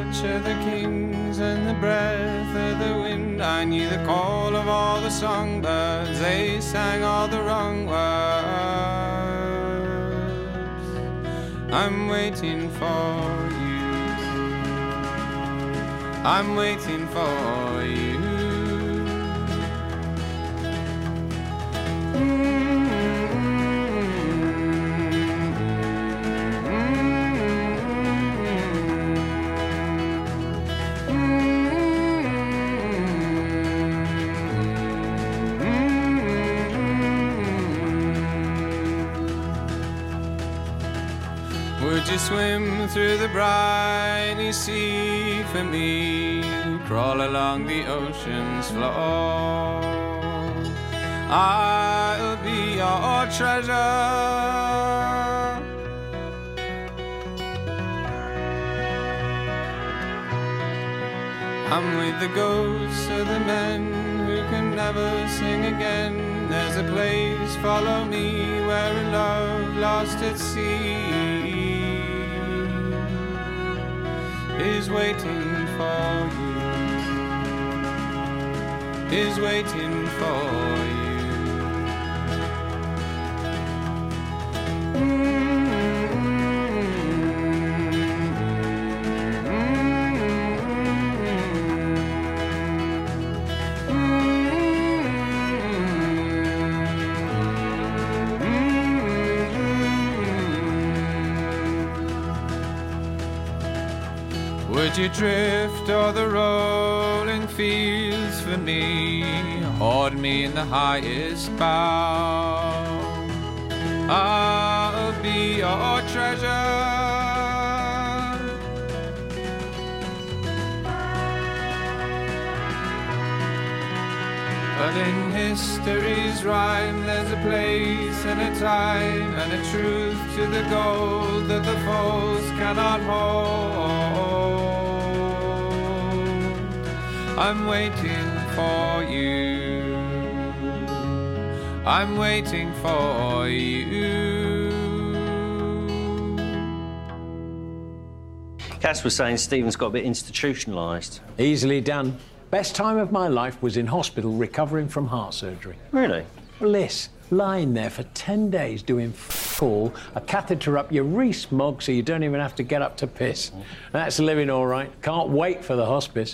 touch of the kings and the breath of the wind. I knew the call of all the songbirds, they sang all the wrong words. I'm waiting for you, I'm waiting for you. Would you swim through the briny sea for me? Crawl along the ocean's floor. I'll be your treasure. I'm with the ghosts of the men who can never sing again. There's a place, follow me, where a love lost at sea is waiting for you, is waiting for you. Would you drift o'er the rolling fields for me? Hoard me in the highest bough. I'll be your treasure. But in history's rhyme there's a place and a time and a truth to the gold that the foes cannot hold. I'm waiting for you, I'm waiting for you. Cass was saying Stephen's got a bit institutionalised. Easily done. Best time of my life was in hospital recovering from heart surgery. Really? Bliss. Lying there for 10 days doing all, a catheter up your Rees-Mogg so you don't even have to get up to piss. That's living all right. Can't wait for the hospice.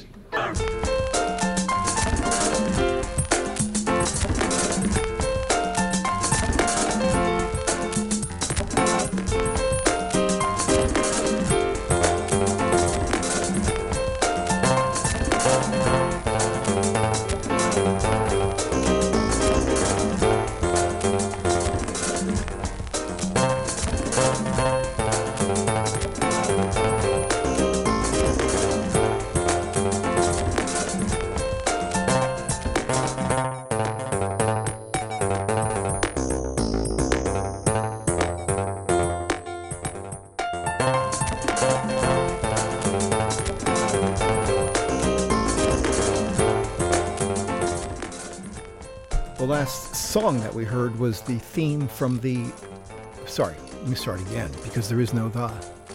The last song that we heard was the theme from the... Sorry, let me start again, because there is no the.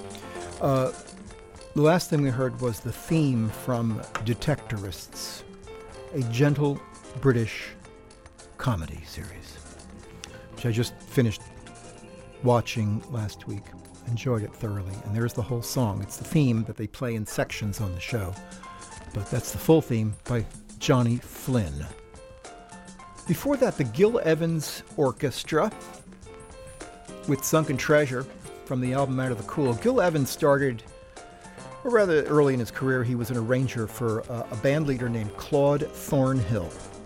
The last thing we heard was the theme from Detectorists, a gentle British comedy series, which I just finished watching last week. Enjoyed it thoroughly. And there's the whole song. It's the theme that they play in sections on the show. But that's the full theme by Johnny Flynn. Before that, the Gil Evans Orchestra with Sunken Treasure from the album Out of the Cool. Gil Evans started, or rather early in his career, he was an arranger for a band leader named Claude Thornhill.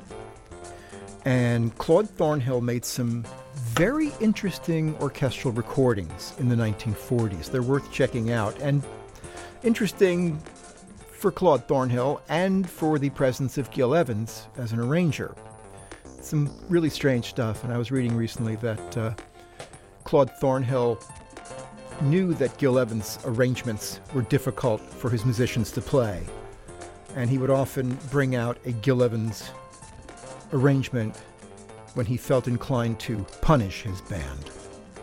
And Claude Thornhill made some very interesting orchestral recordings in the 1940s. They're worth checking out, and interesting for Claude Thornhill and for the presence of Gil Evans as an arranger. Some really strange stuff, and I was reading recently that Claude Thornhill knew that Gil Evans' arrangements were difficult for his musicians to play, and he would often bring out a Gil Evans arrangement when he felt inclined to punish his band.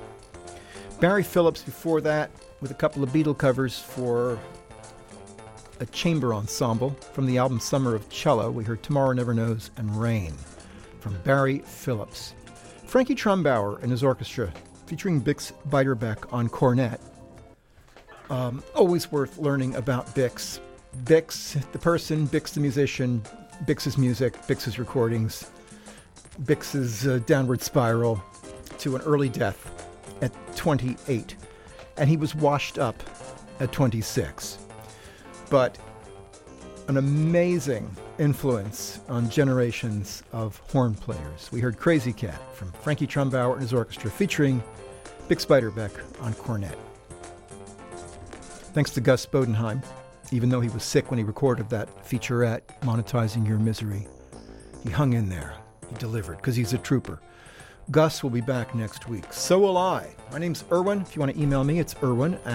Barry Phillips before that, with a couple of Beatle covers for a chamber ensemble. From the album Summer of Cello, we heard Tomorrow Never Knows and Rain from Barry Phillips. Frankie Trumbauer and his orchestra, featuring Bix Beiderbecke on cornet. Always worth learning about Bix. Bix, the person, Bix, the musician, Bix's music, Bix's recordings, Bix's downward spiral to an early death at 28. And he was washed up at 26. But an amazing influence on generations of horn players. We heard Crazy Cat from Frankie Trumbauer and his orchestra, featuring Bix Beiderbecke on cornet. Thanks to Gus Bodenheim, even though he was sick when he recorded that featurette, Monetizing Your Misery. He hung in there. He delivered, because he's a trooper. Gus will be back next week. So will I. My name's Irwin. If you want to email me, it's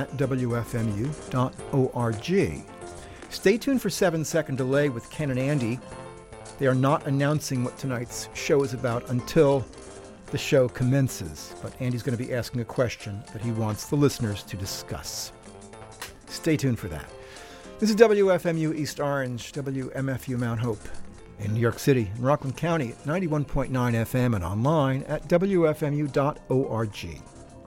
irwin@wfmu.org. Stay tuned for 7 Second Delay with Ken and Andy. They are not announcing what tonight's show is about until the show commences. But Andy's going to be asking a question that he wants the listeners to discuss. Stay tuned for that. This is WFMU East Orange, WMFU Mount Hope in New York City, in Rockland County at 91.9 FM and online at WFMU.org.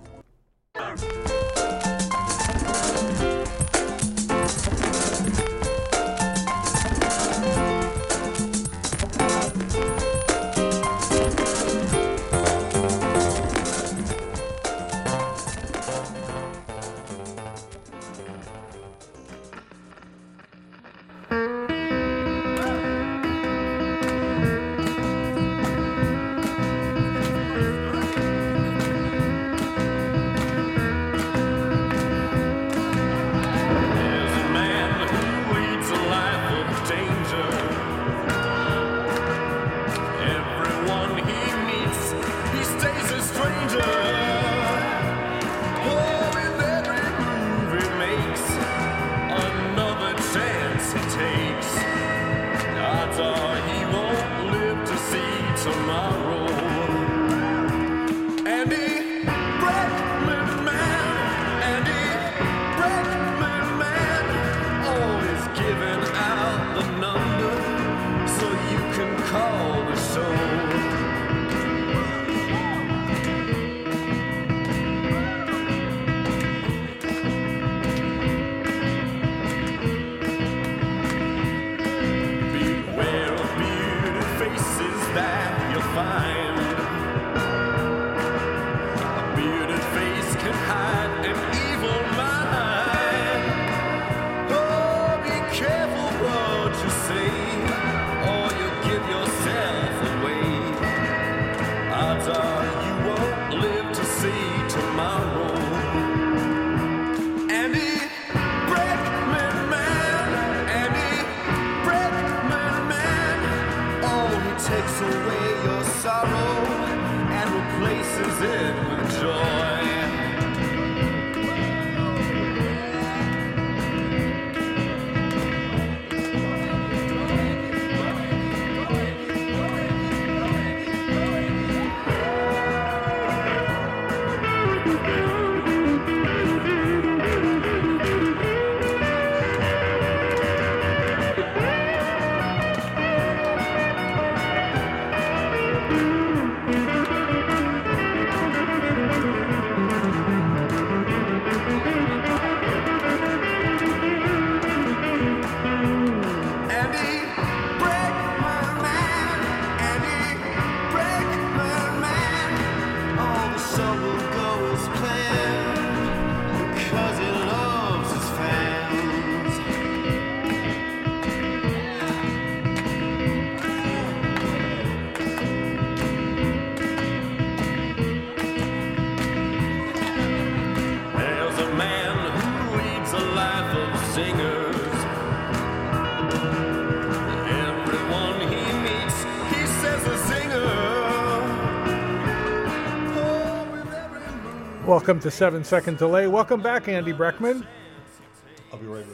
Welcome to 7 Second Delay. Welcome back, Andy Breckman. I'll be right with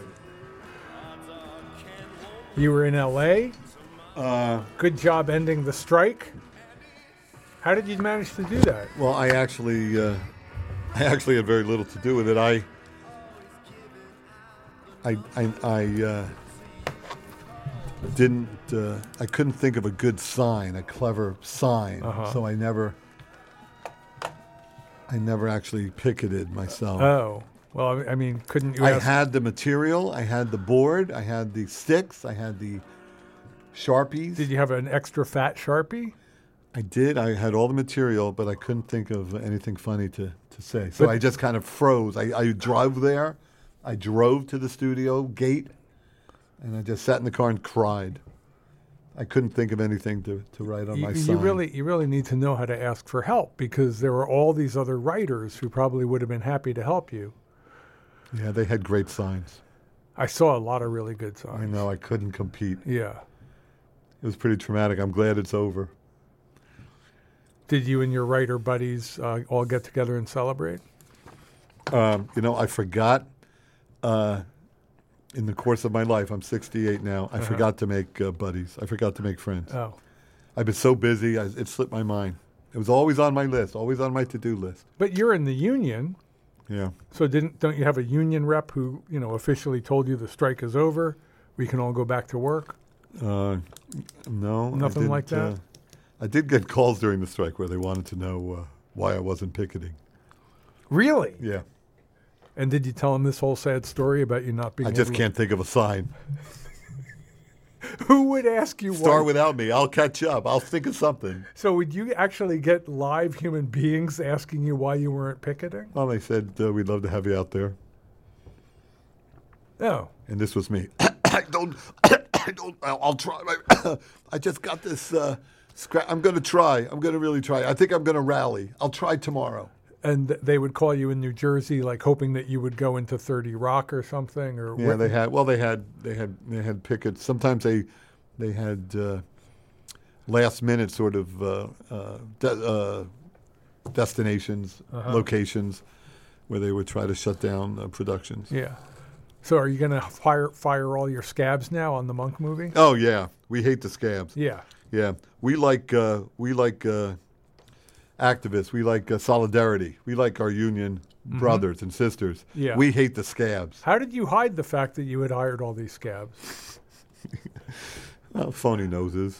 you. You were in L.A. Good job ending the strike. How did you manage to do that? Well, I actually had very little to do with it. I I couldn't think of a good sign, a clever sign. So I never actually picketed myself. Oh. Well, I mean, couldn't you I ask? had the material, I had the board, I had the sticks, I had the Sharpies. Did you have an extra fat Sharpie? I did. I had all the material, but I couldn't think of anything funny to say. So I just kind of froze. I drove there. I drove to the studio gate, and I just sat in the car and cried. I couldn't think of anything to write on my sign. You really need to know how to ask for help, because there were all these other writers who probably would have been happy to help you. Yeah, they had great signs. I saw a lot of really good signs. I know. I couldn't compete. Yeah. It was pretty traumatic. I'm glad it's over. Did you and your writer buddies all get together and celebrate? I forgot in the course of my life, I'm 68 now, I forgot to make buddies. I forgot to make friends. Oh. I've been so busy, it slipped my mind. It was always on my list, always on my to-do list. But you're in the union. Yeah. So don't you have a union rep who, officially told you the strike is over, we can all go back to work? No. Nothing like that? I did get calls during the strike where they wanted to know why I wasn't picketing. Really? Yeah. And did you tell them this whole sad story about you not being I just can't think of a sign. Who would ask you Start why? without me. I'll catch up. I'll think of something. So would you actually get live human beings asking you why you weren't picketing? Well, they said, we'd love to have you out there. Oh. And this was me. I'll try. I just got this I'm going to try. I'm going to really try. I think I'm going to rally. I'll try tomorrow. And they would call you in New Jersey, like hoping that you would go into 30 Rock or something, or yeah, they had pickets. Sometimes they had last minute sort of destinations, locations where they would try to shut down productions. Yeah. So are you going to fire all your scabs now on the Monk movie? Oh yeah, we hate the scabs. Yeah. Yeah, we like activists. We like solidarity. We like our union brothers and sisters. Yeah. We hate the scabs. How did you hide the fact that you had hired all these scabs? Phony noses.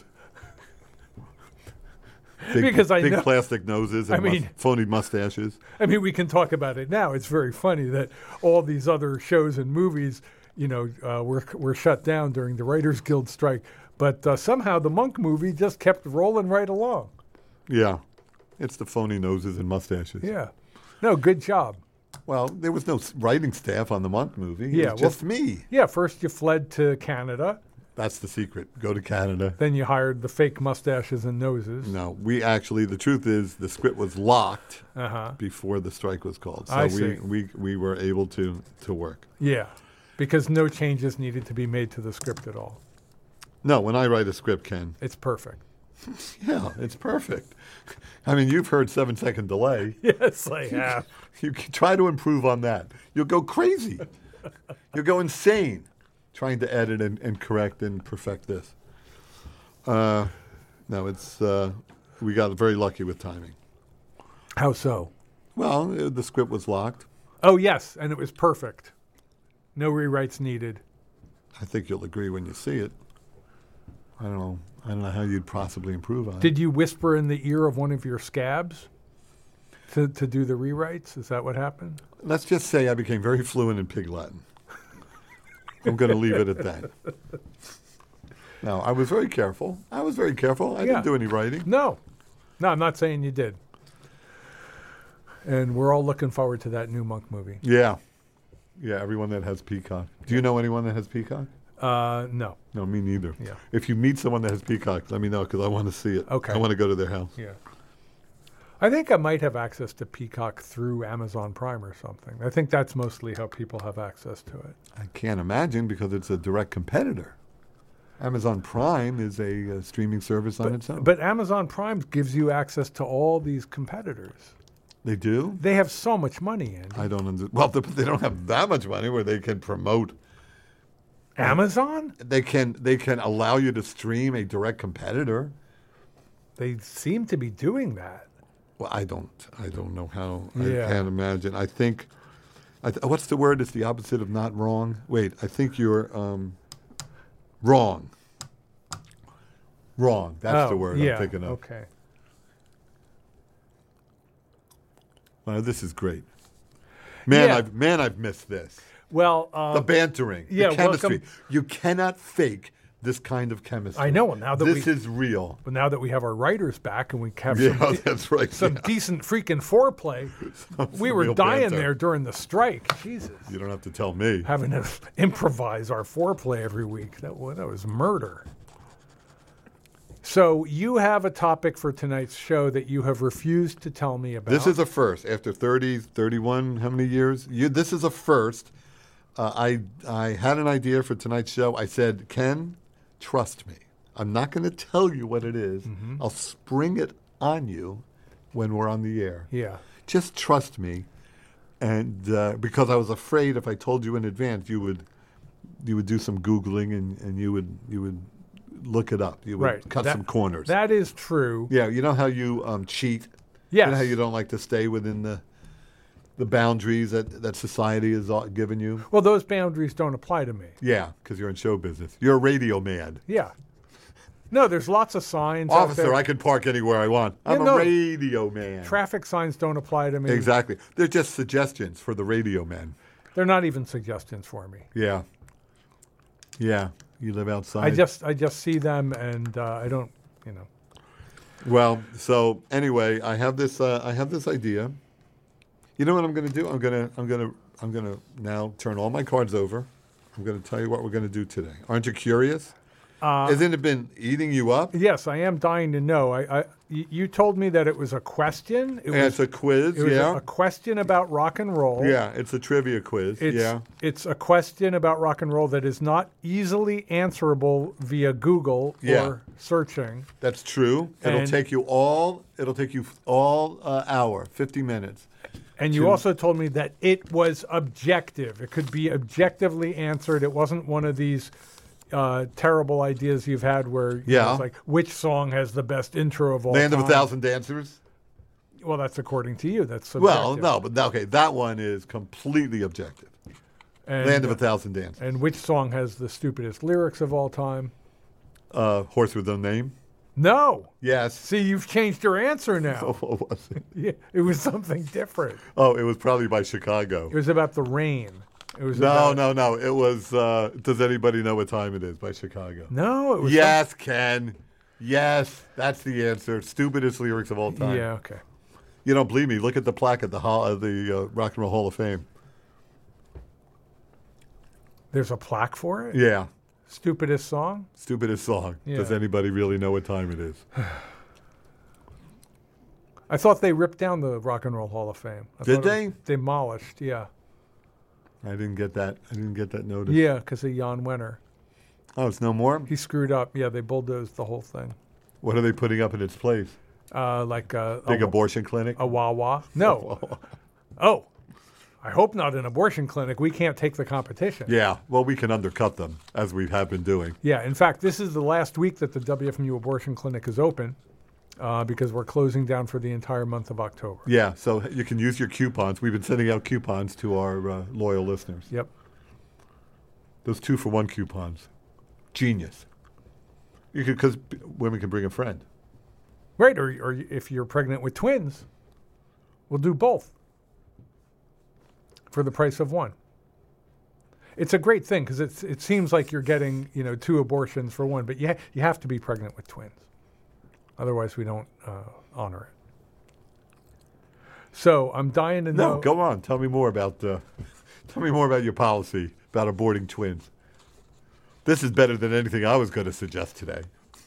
Because I big know, plastic noses and phony mustaches. I mean, we can talk about it now. It's very funny that all these other shows and movies, were shut down during the Writers Guild strike. But somehow the Monk movie just kept rolling right along. Yeah. It's the phony noses and mustaches. Yeah. No, good job. Well, there was no writing staff on the Monk movie. Yeah, it was just me. Yeah, first you fled to Canada. That's the secret. Go to Canada. Then you hired the fake mustaches and noses. No, the truth is the script was locked before the strike was called. So we were able to work. Yeah, because no changes needed to be made to the script at all. No, when I write a script, Ken. It's perfect. Yeah, it's perfect. I mean, you've heard 7-second delay. Yes, I have. You can try to improve on that. You'll go crazy. You'll go insane trying to edit and correct and perfect this. No, it's we got very lucky with timing. How so? Well, the script was locked. Oh, yes, and it was perfect. No rewrites needed. I think you'll agree when you see it. I don't know how you'd possibly improve on it. Did you whisper in the ear of one of your scabs to do the rewrites? Is that what happened? Let's just say I became very fluent in Pig Latin. I'm going to leave it at that. No, I was very careful. I didn't do any writing. No, I'm not saying you did. And we're all looking forward to that new Monk movie. Yeah. Yeah, everyone that has Peacock. Do you know anyone that has Peacock? No. No, me neither. Yeah. If you meet someone that has Peacock, let me know because I want to see it. Okay. I want to go to their house. Yeah. I think I might have access to Peacock through Amazon Prime or something. I think that's mostly how people have access to it. I can't imagine because it's a direct competitor. Amazon Prime is a streaming service on its own. But Amazon Prime gives you access to all these competitors. They do? They have so much money in. I don't understand. Well, they don't have that much money where they can promote. Amazon? They can allow you to stream a direct competitor. They seem to be doing that. Well, I don't know how. Yeah. I can't imagine. I think What's the word? It's the opposite of not wrong. Wait, I think you're wrong. Wrong. That's the word I'm thinking of. Okay. Wow, this is great. Man, I've missed this. Well, The bantering, yeah, the chemistry. welcome. You cannot fake this kind of chemistry. I know. Now that this is real. But now that we have our writers back and we have That's right. some decent freaking foreplay, we were real dying banter. there during the strike. Jesus. You don't have to tell me. Having to improvise our foreplay every week. That was murder. So you have a topic for tonight's show that you have refused to tell me about. This is a first. After 30, 31, how many years? This is a first. I had an idea for tonight's show. I said, Ken, trust me. I'm not going to tell you what it is. Mm-hmm. I'll spring it on you when we're on the air. Yeah. Just trust me. And because I was afraid if I told you in advance, you would do some Googling and you would look it up. You would cut some corners. That is true. Yeah, you know how you cheat? Yes. You know how you don't like to stay within the boundaries that society has given you? Well, those boundaries don't apply to me. Yeah, because you're in show business. You're a radio man. Yeah. No, there's lots of signs out Officer, there. I can park anywhere I want. I'm a radio man. Traffic signs don't apply to me. Exactly. They're just suggestions for the radio men. They're not even suggestions for me. Yeah. Yeah. You live outside. I just see them and I don't, Well, so anyway, I have this idea. You know what I'm going to do? I'm going to now turn all my cards over. I'm going to tell you what we're going to do today. Aren't you curious? Hasn't it been eating you up? Yes, I am dying to know. You told me that it was a question. It's a quiz, It was a question about rock and roll. Yeah, it's a trivia quiz. It's a question about rock and roll that is not easily answerable via Google or searching. That's true. It'll take you all hour, 50 minutes. And you also told me that it was objective. It could be objectively answered. It wasn't one of these terrible ideas you've had where it's like, which song has the best intro of all Land time? of a Thousand Dancers? Well, that's according to you. That's subjective. Well, no, but okay, that one is completely objective. Land of a Thousand Dancers. And which song has the stupidest lyrics of all time? Horse with No Name? No. Yes. See, you've changed your answer now. Oh, what was it? Yeah, it was something different. Oh, it was probably by Chicago. It was about the rain. It was No. It was Does Anybody Know What Time It Is by Chicago. No, it was Yes, Ken. Yes, that's the answer. Stupidest lyrics of all time. Yeah, okay. You don't believe me? Look at the plaque at the Rock and Roll Hall of Fame. There's a plaque for it? Yeah. Stupidest song? Stupidest song. Yeah. Does anybody really know what time it is? I thought they ripped down the Rock and Roll Hall of Fame. Did they? Demolished, yeah. I didn't get that. Notice. Yeah, because of Jan Wenner. Oh, it's no more? He screwed up. Yeah, they bulldozed the whole thing. What are they putting up in its place? Like a Big abortion clinic? A Wawa? No. Oh, I hope not an abortion clinic. We can't take the competition. Yeah, well, we can undercut them, as we have been doing. Yeah, in fact, this is the last week that the WFMU abortion clinic is open because we're closing down for the entire month of October. Yeah, so you can use your coupons. We've been sending out coupons to our loyal listeners. Yep. Those 2-for-1 coupons. Genius. Because women can bring a friend. Right, or if you're pregnant with twins, we'll do both for the price of one. It's a great thing because it seems like you're getting 2 abortions for one, but you have to be pregnant with twins. Otherwise, we don't honor it. So I'm dying to know. No, go on. Tell me more about your policy about aborting twins. This is better than anything I was going to suggest today.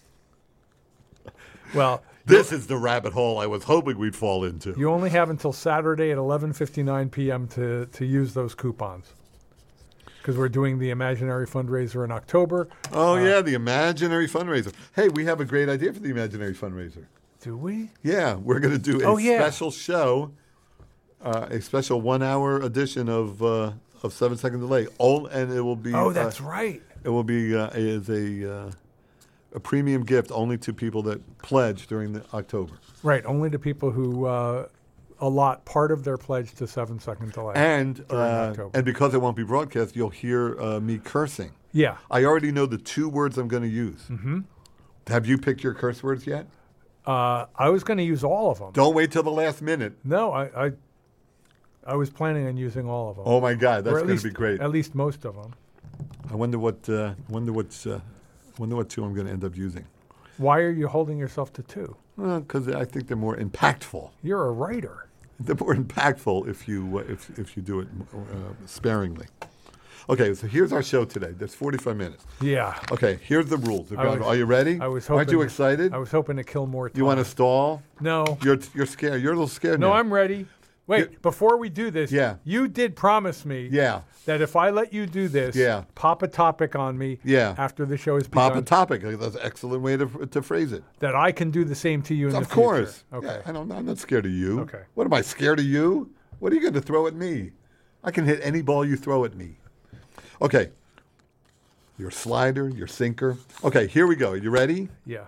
Well, this is the rabbit hole I was hoping we'd fall into. You only have until Saturday at 11:59 p.m. to use those coupons because we're doing the imaginary fundraiser in October. Oh, yeah, the imaginary fundraiser. Hey, we have a great idea for the imaginary fundraiser. Do we? Yeah, we're going to do a special show, a special 1-hour edition of 7 Second Delay. And it will be... Oh, that's right. It will be as a premium gift only to people that pledge during the October. Right, only to people who allot part of their pledge to 7 Second Delay. And October. because it won't be broadcast, you'll hear me cursing. Yeah. I already know the 2 words I'm going to use. Mm-hmm. Have you picked your curse words yet? I was going to use all of them. Don't wait till the last minute. No, I was planning on using all of them. Oh my God, that's Or at going least- to be great. At least most of them. I wonder what 2 I'm going to end up using. Why are you holding yourself to 2? Because I think they're more impactful. You're a writer. They're more impactful if you do it sparingly. Okay, so here's our show today. There's 45 minutes. Yeah. Okay, here's the rules. Are you ready? I was hoping. Aren't you excited? I was hoping to kill more time. You want to stall? No. You're scared. You're a little scared No, now. I'm ready. Wait, before we do this, Yeah. you did promise me Yeah. that if I let you do this, Yeah. pop a topic on me Yeah. after the show is Pop begun, a topic. That's an excellent way to phrase it. that I can do the same to you in the Of future. course. Okay. Yeah, I'm not scared of you. Okay. What am I, scared of you? What are you going to throw at me? I can hit any ball you throw at me. Okay. Your slider, your sinker. Okay, here we go. You ready? Yeah.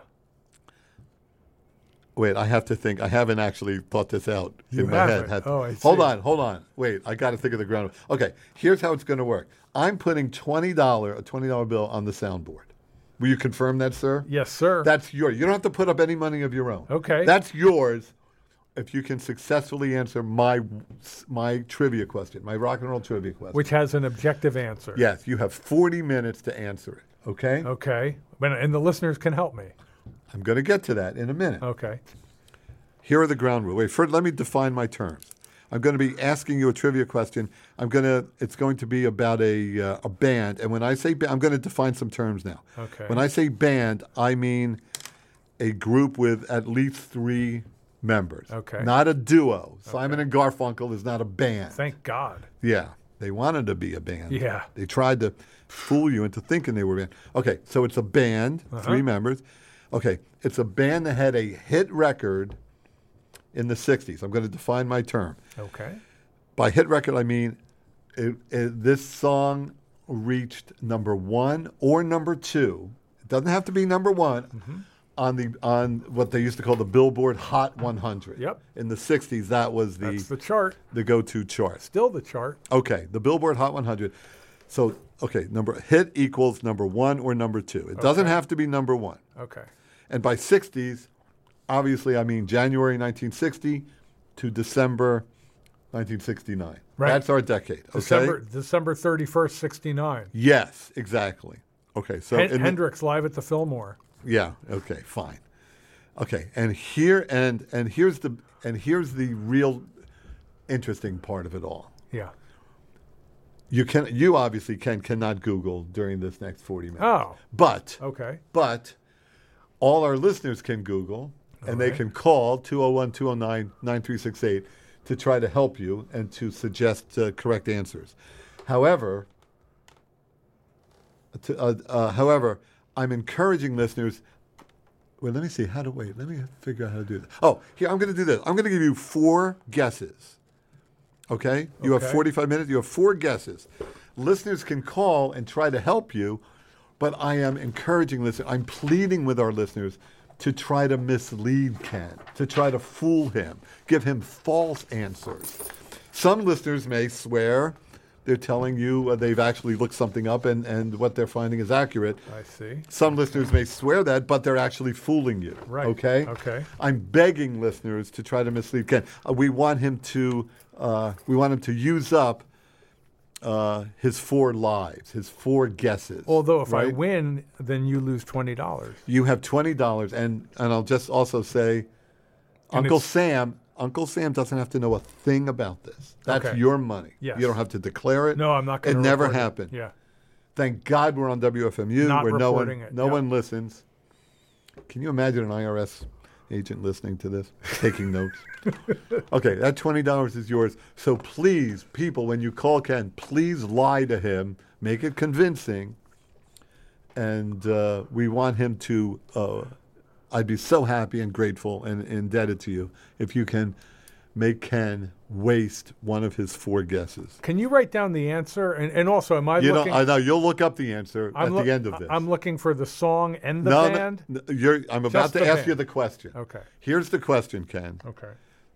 Wait, I have to think. I haven't actually thought this out You in my head. haven't? Oh, I Hold see. on. Wait, I got to think of the ground. Okay, here's how it's going to work. I'm putting a $20 bill on the soundboard. Will you confirm that, sir? Yes, sir. That's yours. You don't have to put up any money of your own. Okay. That's yours if you can successfully answer my trivia question, my rock and roll trivia question. Which has an objective answer. Yes, you have 40 minutes to answer it, okay? Okay. And the listeners can help me. I'm going to get to that in a minute. Okay. Here are the ground rules. Wait, first let me define my terms. I'm going to be asking you a trivia question. It's going to be about a band, and when I say I'm going to define some terms now. Okay. When I say band, I mean a group with at least 3 members. Okay. Not a duo. Simon and Garfunkel is not a band. Thank God. Yeah. They wanted to be a band. Yeah. They tried to fool you into thinking they were a band. Okay, so it's a band, 3 members. Okay, it's a band that had a hit record in the 60s. I'm going to define my term. Okay. By hit record, I mean this song reached number 1 or number 2. It doesn't have to be number 1 on what they used to call the Billboard Hot 100. Yep. In the 60s, that was That's the chart. the go-to chart. Still the chart. Okay, the Billboard Hot 100. So, okay, hit equals number 1 or number 2. It doesn't have to be number 1. Okay. And by 60s, obviously, I mean January 1960 to December 1969. Right. That's our decade. Okay. December 31st, 69. Yes, exactly. Okay, so Hendrix live at the Fillmore. yeah. Okay, fine. Okay, and here's the real interesting part of it all. Yeah. You obviously cannot Google during this next 40 minutes. Oh. But Okay. all our listeners can Google, and they can call 201-209-9368 to try to help you and to suggest correct answers. However, I'm encouraging listeners. Wait, let me see how to wait. Let me figure out how to do this. Oh, here, I'm going to do this. I'm going to give you 4 guesses. Okay? You have 45 minutes. You have 4 guesses. Listeners can call and try to help you, but I am encouraging listeners. I'm pleading with our listeners to try to mislead Ken, to try to fool him, give him false answers. Some listeners may swear they're telling you they've actually looked something up and what they're finding is accurate. I see. Some listeners may swear that, but they're actually fooling you. Right. Okay? Okay. I'm begging listeners to try to mislead Ken. We want him to use up his 4 lives, his 4 guesses. Although if I right? win, then you lose $20. You have $20, and I'll just also say, And Uncle Sam doesn't have to know a thing about this. That's Okay. your money. Yes. You don't have to declare it. No, I'm not going It to. never happened. Yeah. Thank God we're on WFMU, Not where reporting it. no Yep. one listens. Can you imagine an IRS agent listening to this, taking notes? Okay, that $20 is yours. So please, people, when you call Ken, please lie to him, make it convincing, and we want him to. I'd be so happy and grateful and indebted to you if you can make Ken waste one of his 4 guesses. Can you write down the answer? And also, am I looking? I know you'll look up the answer at the end of this. I'm looking for the song and the band. I'm about Just to the ask band. you the question. Okay. Here's the question, Ken. Okay.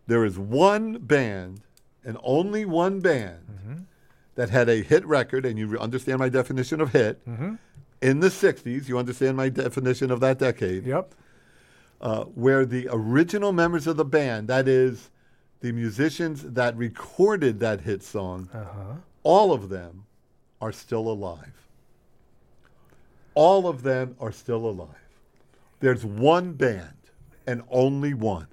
There is one band, and only one band, that had a hit record, and you understand my definition of hit, in the 60s. You understand my definition of that decade. Yep. Where the original members of the band, that is, the musicians that recorded that hit song, all of them are still alive. All of them are still alive. There's one band, and only one.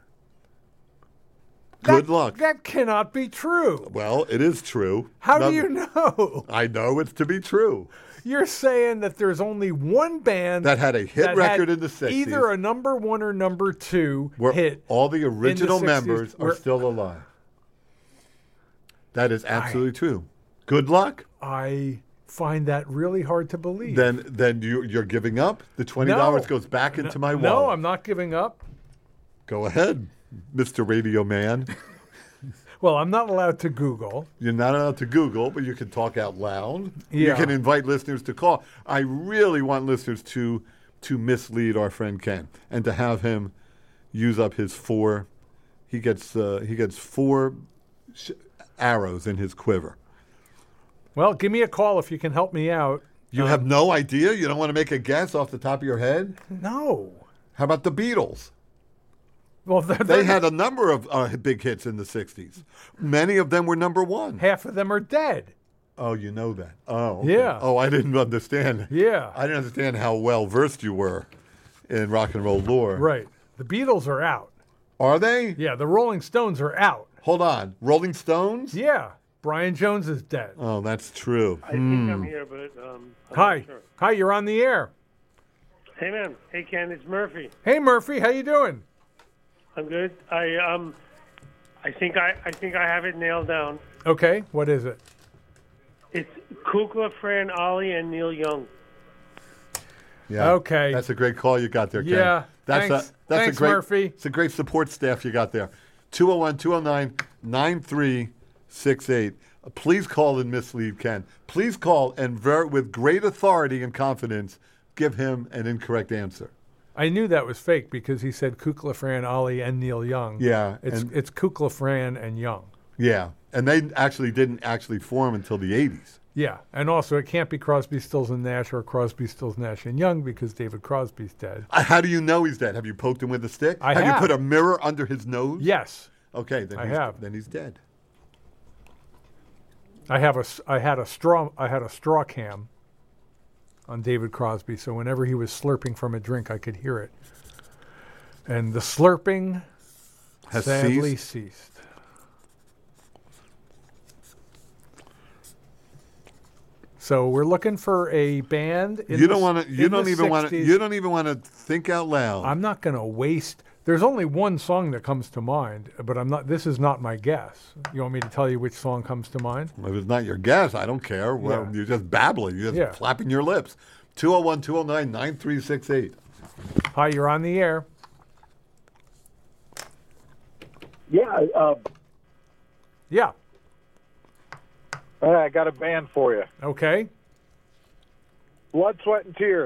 Good luck. That cannot be true. Well, it is true. How do you know? I know it's to be true. You're saying that there's only one band That had a hit that record had in the 60s. either a number 1 or number 2 where hit. all the original 60s members are where- still alive. That is absolutely true. Good luck. I find that really hard to believe. Then you're giving up. The $20 goes back into my wallet. No, I'm not giving up. Go ahead, Mr. Radio Man. Well, I'm not allowed to Google. You're not allowed to Google, but you can talk out loud. Yeah. You can invite listeners to call. I really want listeners to mislead our friend Ken and to have him use up his 4. He gets 4 arrows in his quiver. Well, give me a call if you can help me out. You have no idea? You don't want to make a guess off the top of your head? No. How about the Beatles? Well, They had a number of big hits in the 60s. Many of them were number 1. half of them are dead. Oh, you know that. Oh, okay. Yeah. Oh, I didn't understand. Yeah. I didn't understand how well versed you were in rock and roll lore. Right. The Beatles are out. Are they? Yeah, the Rolling Stones are out. Hold on. Rolling Stones? Yeah. Brian Jones is dead. Oh, that's true. I think I'm here, but I'm Hi. not sure. Hi, you're on the air. Hey, man. Hey, Ken. It's Murphy. Hey, Murphy, how you doing? I'm good. I think I have it nailed down. Okay, what is it? It's Kukla, Fran, Ollie, and Neil Young. Yeah. Okay. That's a great call you got there, Ken. Yeah. That's Thanks, a great, Murphy. It's a great support staff you got there. 201-209-9368. Please call and mislead Ken. Please call and with great authority and confidence give him an incorrect answer. I knew that was fake because he said Kukla, Fran, Ollie, and Neil Young. Yeah. It's Kukla, Fran, and Young. Yeah. And they didn't form until the 80s. Yeah, and also it can't be Crosby, Stills, and Nash or Crosby, Stills, Nash, and Young because David Crosby's dead. How do you know he's dead? Have you poked him with a stick? I have. have. You put a mirror under his nose? Yes, Okay, then I have. Then he's dead. I had a straw cam on David Crosby, so whenever he was slurping from a drink, I could hear it. And the slurping Has sadly ceased? ceased. So we're looking for a band. You don't even want to think out loud. I'm not going to waste. There's only one song that comes to mind, but I'm not. This is not my guess. You want me to tell you which song comes to mind? If it's not your guess, I don't care. Well, Yeah. you're just babbling. You're just flapping your lips. 201-209-9368. Hi, you're on the air. Yeah, Yeah. I got a band for you. Okay. Blood, Sweat, and Tears.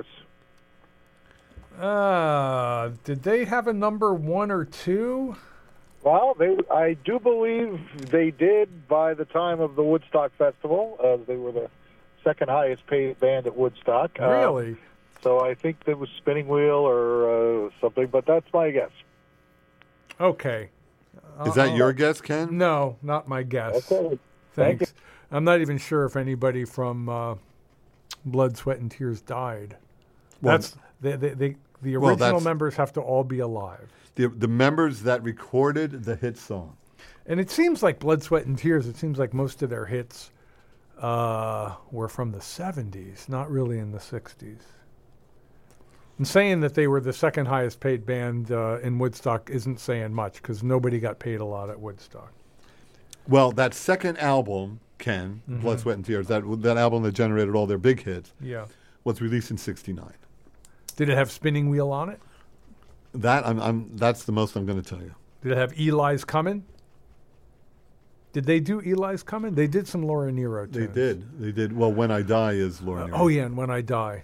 Did they have a number 1 or 2? Well, I do believe they did by the time of the Woodstock Festival. They were the second highest paid band at Woodstock. Really? So I think it was Spinning Wheel or something, but that's my guess. Okay. Is that your guess, Ken? No, not my guess. Okay. Thanks. I'm not even sure if anybody from Blood, Sweat, and Tears died. Well, That's the original that's- members have to all be alive. The members that recorded the hit song. And it seems like Blood, Sweat, and Tears, it seems like most of their hits were from the 70s, not really in the 60s. And saying that they were the second highest paid band in Woodstock isn't saying much because nobody got paid a lot at Woodstock. Well, that second album, Ken, Mm-hmm. Blood, Sweat, and Tears, that album that generated all their big hits, Yeah. was released in '69. Did it have Spinning Wheel on it? That's the most I'm going to tell you. Did it have Eli's Coming? Did they do Eli's Coming? They did some Laura Nero tunes. They did. Well, When I Die is Laura Nero. Oh, yeah, and When I Die.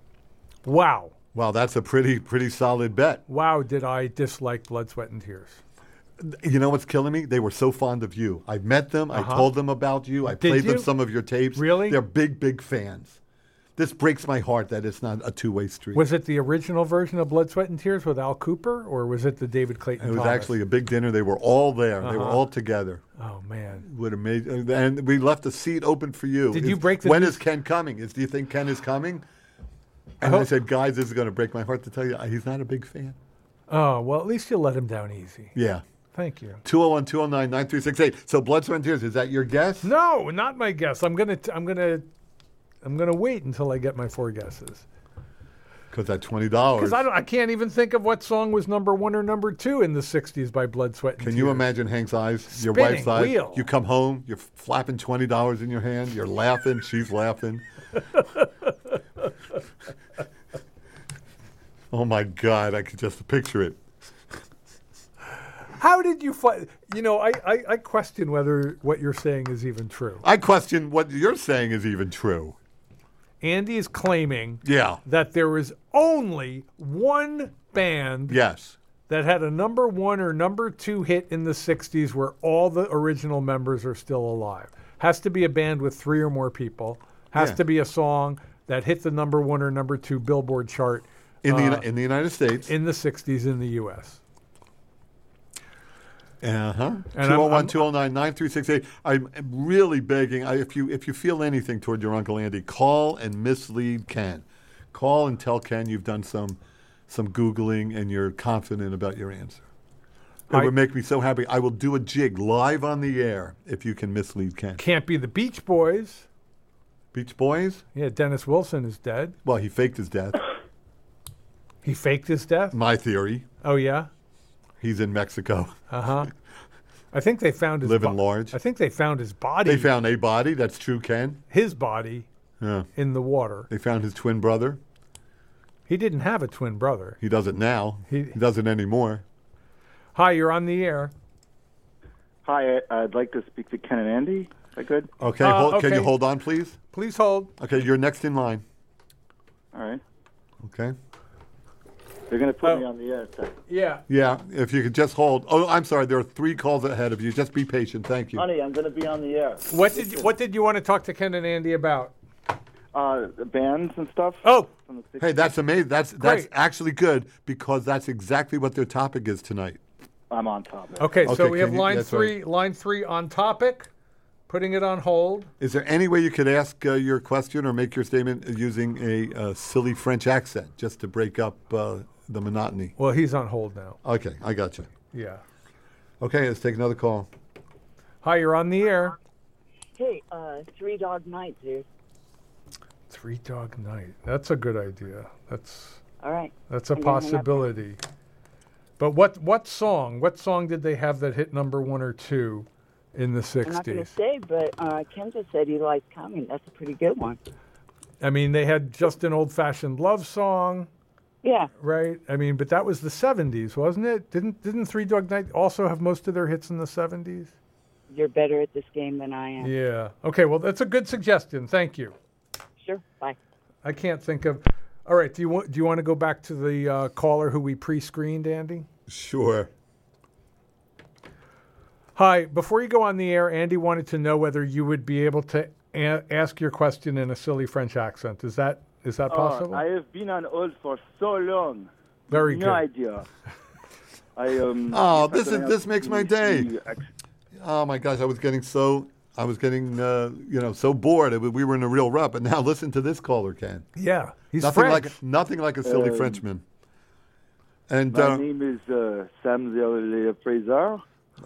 Wow. Wow, that's a pretty solid bet. Wow, did I dislike Blood, Sweat, and Tears. You know what's killing me? They were so fond of you. I met them. I told them about you. I played them some of your tapes. Really? They're big, big fans. This breaks my heart that it's not a two-way street. Was it the original version of Blood, Sweat, and Tears with Al Cooper, or was it the David Clayton It was Thomas? actually a big dinner. They were all there. They were all together. Oh, man. Would have made, and we left a seat open for you. Did you break the When news? is Ken coming? Do you think Ken is coming? And I said, guys, this is going to break my heart to tell you, he's not a big fan. Oh, well, at least you let him down easy. Yeah. Thank you. 201-209-9368. So Blood, Sweat, and Tears, is that your guess? No, not my guess. I'm gonna wait until I get my 4 guesses. Because that $20. Because I can't even think of what song was number 1 or number 2 in the 60s by Blood, Sweat, and Tears. Can you imagine Hank's eyes? Your Spinning wife's eyes? wheel. You come home, you're flapping $20 in your hand, you're laughing, she's laughing. Oh my God, I could just picture it. How did you find? I question whether what you're saying is even true. I question what you're saying is even true. Andy is claiming Yeah. that there is only one band Yes. that had a number 1 or number 2 hit in the 60s where all the original members are still alive. Has to be a band with 3 or more people. Has Yeah. to be a song that hit the number 1 or number 2 Billboard chart In the United States. in the 60s in the U.S. Uh-huh. And 201-209-9368. I'm really begging, if you feel anything toward your Uncle Andy, call and mislead Ken. Call and tell Ken you've done some Googling and you're confident about your answer. It would make me so happy. I will do a jig live on the air if you can mislead Ken. Can't be the Beach Boys. Beach Boys? Yeah, Dennis Wilson is dead. Well, he faked his death. He faked his death? My theory. Oh, yeah? He's in Mexico. Uh-huh. I think they found his Living large. I think they found his body. They found a body. That's true, Ken. His body Yeah. in the water. They found his twin brother. He didn't have a twin brother. He doesn't now. He doesn't anymore. Hi, you're on the air. Hi, I'd like to speak to Ken and Andy. Is that good? Okay, can you hold on, please? Please hold. Okay, you're next in line. All right. Okay. They're going to put me on the air. Yeah. Yeah, if you could just hold. Oh, I'm sorry. There are 3 calls ahead of you. Just be patient. Thank you. Honey, I'm going to be on the air. What did you want to talk to Ken and Andy about? The bands and stuff. Oh. Hey, that's amazing. That's actually good because that's exactly what their topic is tonight. I'm on topic. Okay, so we have that's line right. 3, line 3 on topic. Putting it on hold. Is there any way you could ask your question or make your statement using a silly French accent just to break up the monotony? Well, he's on hold now. Okay, I got you. Yeah. Okay, let's take another call. Hi, you're on the air. Hey, 3 Dog Night, dude. 3 Dog Night. That's a good idea. That's all right. That's a possibility. But what song? What song did they have that hit number 1 or 2 in the 60s? I'm not going to say, but Ken just said he liked Coming. That's a pretty good one. I mean, they had just an old-fashioned love song. Yeah. Right? I mean, but that was the 70s, wasn't it? Didn't 3 Dog Night also have most of their hits in the 70s? You're better at this game than I am. Yeah. Okay, well, that's a good suggestion. Thank you. Sure. Bye. I can't think of... All right, do you want to go back to the caller who we pre-screened, Andy? Sure. Hi, before you go on the air, Andy wanted to know whether you would be able to ask your question in a silly French accent. Is that possible? I have been on hold for so long. Very no good. idea. This makes my day. Oh my gosh, I was getting so bored. We were in a real rut, but now listen to this caller, Ken. Yeah, he's nothing French. like a silly Frenchman. And my name is Sam the Fraser.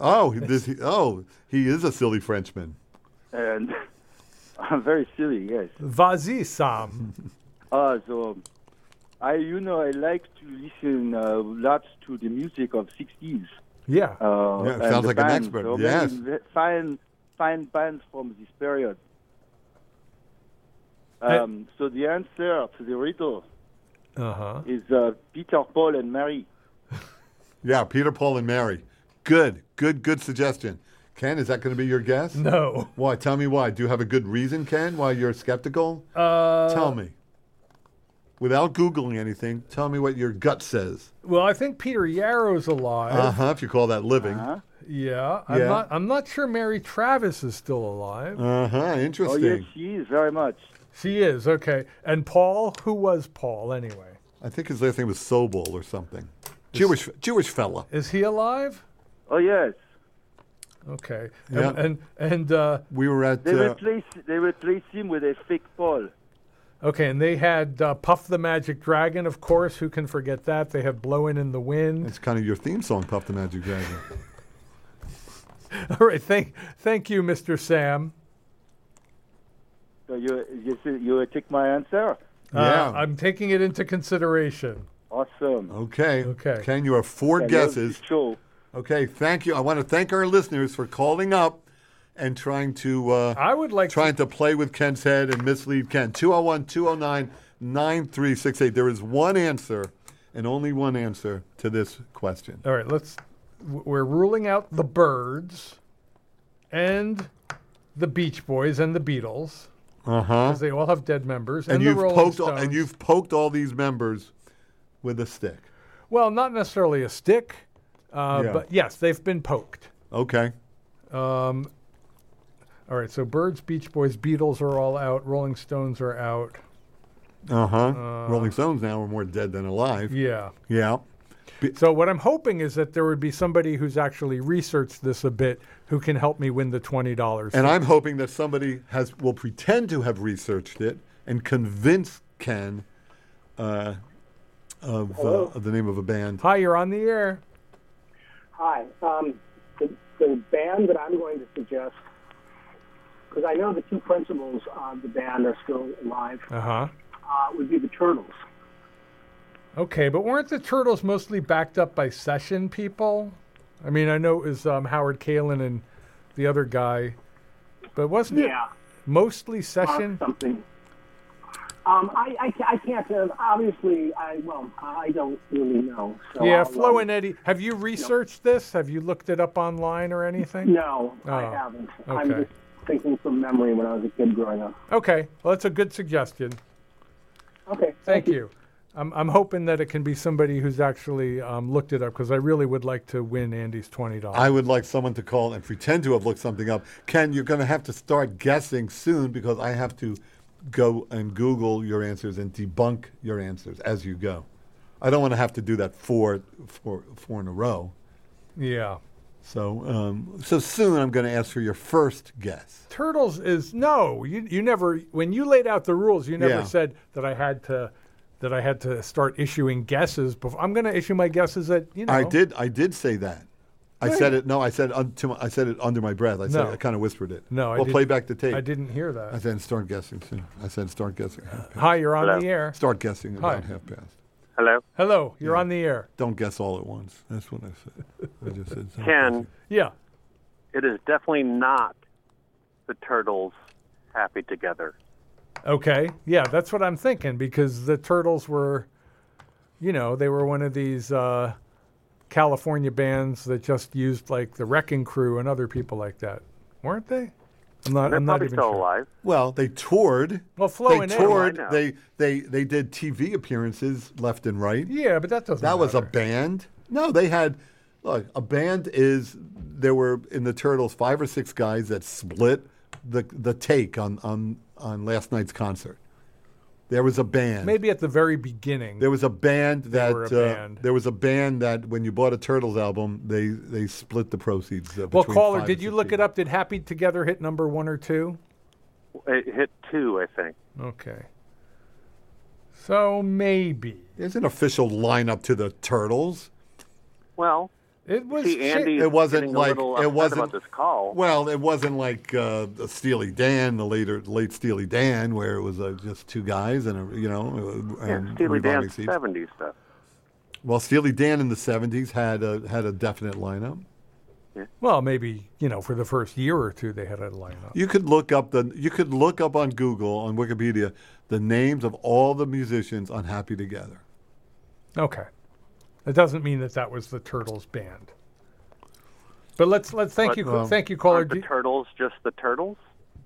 He is a silly Frenchman. And I'm very silly, yes. Vas-y, Sam. So I like to listen lots to the music of 60s. Yeah. Sounds like an expert. So yes. Find bands from this period. So the answer to the riddle is Peter, Paul, and Mary. Yeah, Peter, Paul, and Mary. Good suggestion. Ken, is that going to be your guess? No. Why? Tell me why. Do you have a good reason, Ken, why you're skeptical? Tell me. Without Googling anything, tell me what your gut says. Well, I think Peter Yarrow's alive. If you call that living. Yeah, I'm not sure Mary Travis is still alive. Interesting. Oh, yes, she is very much. She is, okay. And Paul, who was Paul anyway? I think his last name was Sobol or something. Jewish fella. Is he alive? Oh, yes. Okay. Yeah. And we were at... They replaced him with a fake Paul. Okay, and they had Puff the Magic Dragon, of course. Who can forget that? They had Blowin' in the Wind. It's kind of your theme song, Puff the Magic Dragon. All right, thank you, Mr. Sam. So you take my answer? Yeah. I'm taking it into consideration. Awesome. Okay. Okay. Ken, you have 4 guesses. Show. Okay, thank you. I want to thank our listeners for calling up and trying to play with Ken's head and mislead Ken. 201-209-9368. There is one answer and only one answer to this question. All right, we're ruling out the Byrds and the Beach Boys and the Beatles. Because they all have dead members. And the Rolling Stones. And you've poked all these members with a stick. Well, not necessarily a stick, but yes, they've been poked. Okay. All right, so Byrds, Beach Boys, Beatles are all out. Rolling Stones are out. Rolling Stones now are more dead than alive. Yeah. Yeah. So what I'm hoping is that there would be somebody who's actually researched this a bit who can help me win the $20. And I'm hoping that somebody will pretend to have researched it and convince Ken of the name of a band. Hi, you're on the air. Hi. The band that I'm going to suggest, because I know the two principals of the band are still alive, would be the Turtles. Okay, but weren't the Turtles mostly backed up by session people? I mean, I know it was Howard Kalin and the other guy, but wasn't it mostly session? Something. I can't. Obviously, I don't really know. So Flo and Eddie. Have you researched this? Have you looked it up online or anything? No, I haven't. Okay. I'm just thinking from memory when I was a kid growing up. Okay, well, that's a good suggestion. Okay, thank you. I'm hoping that it can be somebody who's actually looked it up, because I really would like to win Andy's $20. I would like someone to call and pretend to have looked something up. Ken, you're going to have to start guessing soon, because I have to go and Google your answers and debunk your answers as you go. I don't want to have to do that four in a row. Yeah. So soon I'm going to ask for your first guess. Turtles is no. You never, when you laid out the rules, you never said that I had to start issuing guesses before. I'm going to issue my guesses at I did say that. I said it. No, I said it under my breath. I kind of whispered it. No, we'll play back the tape. I didn't hear that. I said start guessing soon. I said start guessing. Hi, you're on the air. Start guessing about half past. Hello. Hello, you're on the air. Don't guess all at once. That's what I said. I just said. Ken. Yeah. It is definitely not the Turtles happy together. Okay. Yeah, that's what I'm thinking, because the Turtles were, they were one of these California bands that just used like the Wrecking Crew and other people like that, weren't they? They're probably still alive. Well, they toured. Well, Flo and toured. They did TV appearances left and right. Yeah, but that doesn't. That was a band. No, they had. Look, a band is. There were in the Turtles 5 or 6 guys that split the take on last night's concert. There was a band. Maybe at the very beginning. There was a band that there was a band that when you bought a Turtles album, they split the proceeds. Well, caller, did you look it up? Did Happy Together hit number 1 or 2? It hit 2, I think. Okay. So maybe there's an official lineup to the Turtles. Well, it was. Andy, it wasn't like it wasn't about this call. Well, it wasn't like Steely Dan, the late Steely Dan, where it was just 2 guys and Steely Dan's 70s stuff. Well, Steely Dan in the 70s had a definite lineup. Yeah. Well, maybe for the first year or 2 they had a lineup. You could look up on Google, on Wikipedia, the names of all the musicians on Happy Together. Okay. It doesn't mean that was the Turtles band. But let's thank you, caller. Aren't the Turtles just the Turtles?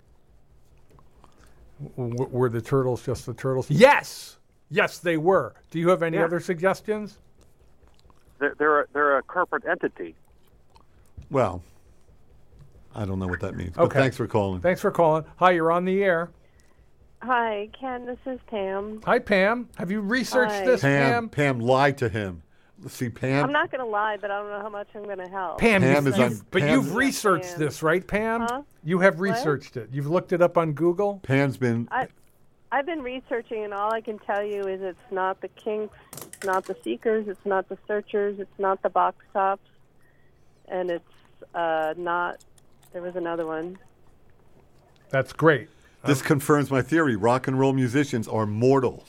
Were the Turtles just the Turtles? Yes, they were. Do you have any other suggestions? They're a corporate entity. Well, I don't know what that means. But Okay. thanks for calling. Thanks for calling. Hi, you're on the air. Hi, Ken. This is Pam. Hi, Pam. Have you researched Hi. this, Pam? Pam lied to him. See, Pam. I'm not going to lie, but I don't know how much I'm going to help. Pam, Pam is on- but Pam- you've researched this, right, Pam? Huh? You have What? researched it. You've looked it up on Google? Pam's been. I've been researching, and all I can tell you is it's not the Kinks, it's not the Seekers, it's not the Searchers, it's not the Box Tops, and it's not. There was another one. That's great. This confirms my theory. Rock and roll musicians are mortal.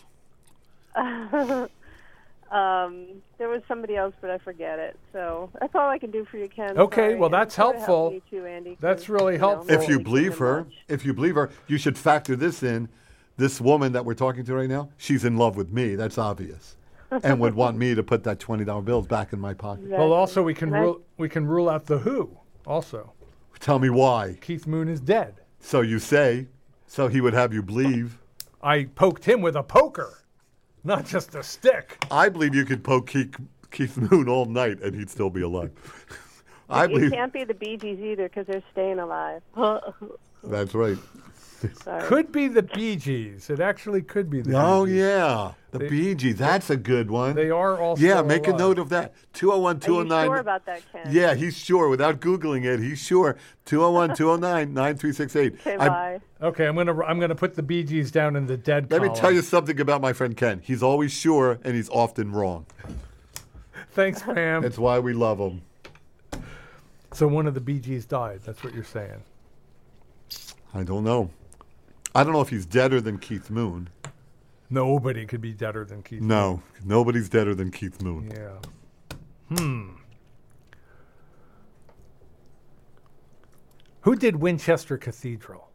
There was somebody else, but I forget it. So that's all I can do for you, Ken. Okay, Sorry. well, that's And it's helpful. You too, Andy, That's 'cause, really you know, helpful. If you believe her, you should factor this in. This woman that we're talking to right now, she's in love with me. That's obvious, and would want me to put that $20 bills back in my pocket. Well, also we can And rule out the Who. Also, Tell me why. Keith Moon is dead. So you say, so he would have you believe. I poked him with a poker, not just a stick. I believe you could poke Keith Moon all night and he'd still be alive. I It believe can't be the Bee Gees either because they're staying alive. that's right. Sorry. Could be the Bee Gees. It actually could be the Oh Bee Gees. yeah, the Bee Gees. That's a good one. They are also Yeah, make a alive. note of that. 201 Are you 209. sure about that, Ken? Yeah, he's sure. Without Googling it, he's sure. 201 209 9368. Okay, bye. Okay, I'm gonna put the Bee Gees down in the dead Let column. me tell you something about my friend Ken. He's always sure and he's often wrong. Thanks, Pam. That's why we love him. So one of the Bee Gees died. That's what you're saying. I don't know. I don't know if he's deader than Keith Moon. Nobody could be deader than Keith. No, nobody's deader than Keith Moon. Yeah. Who did Winchester Cathedral?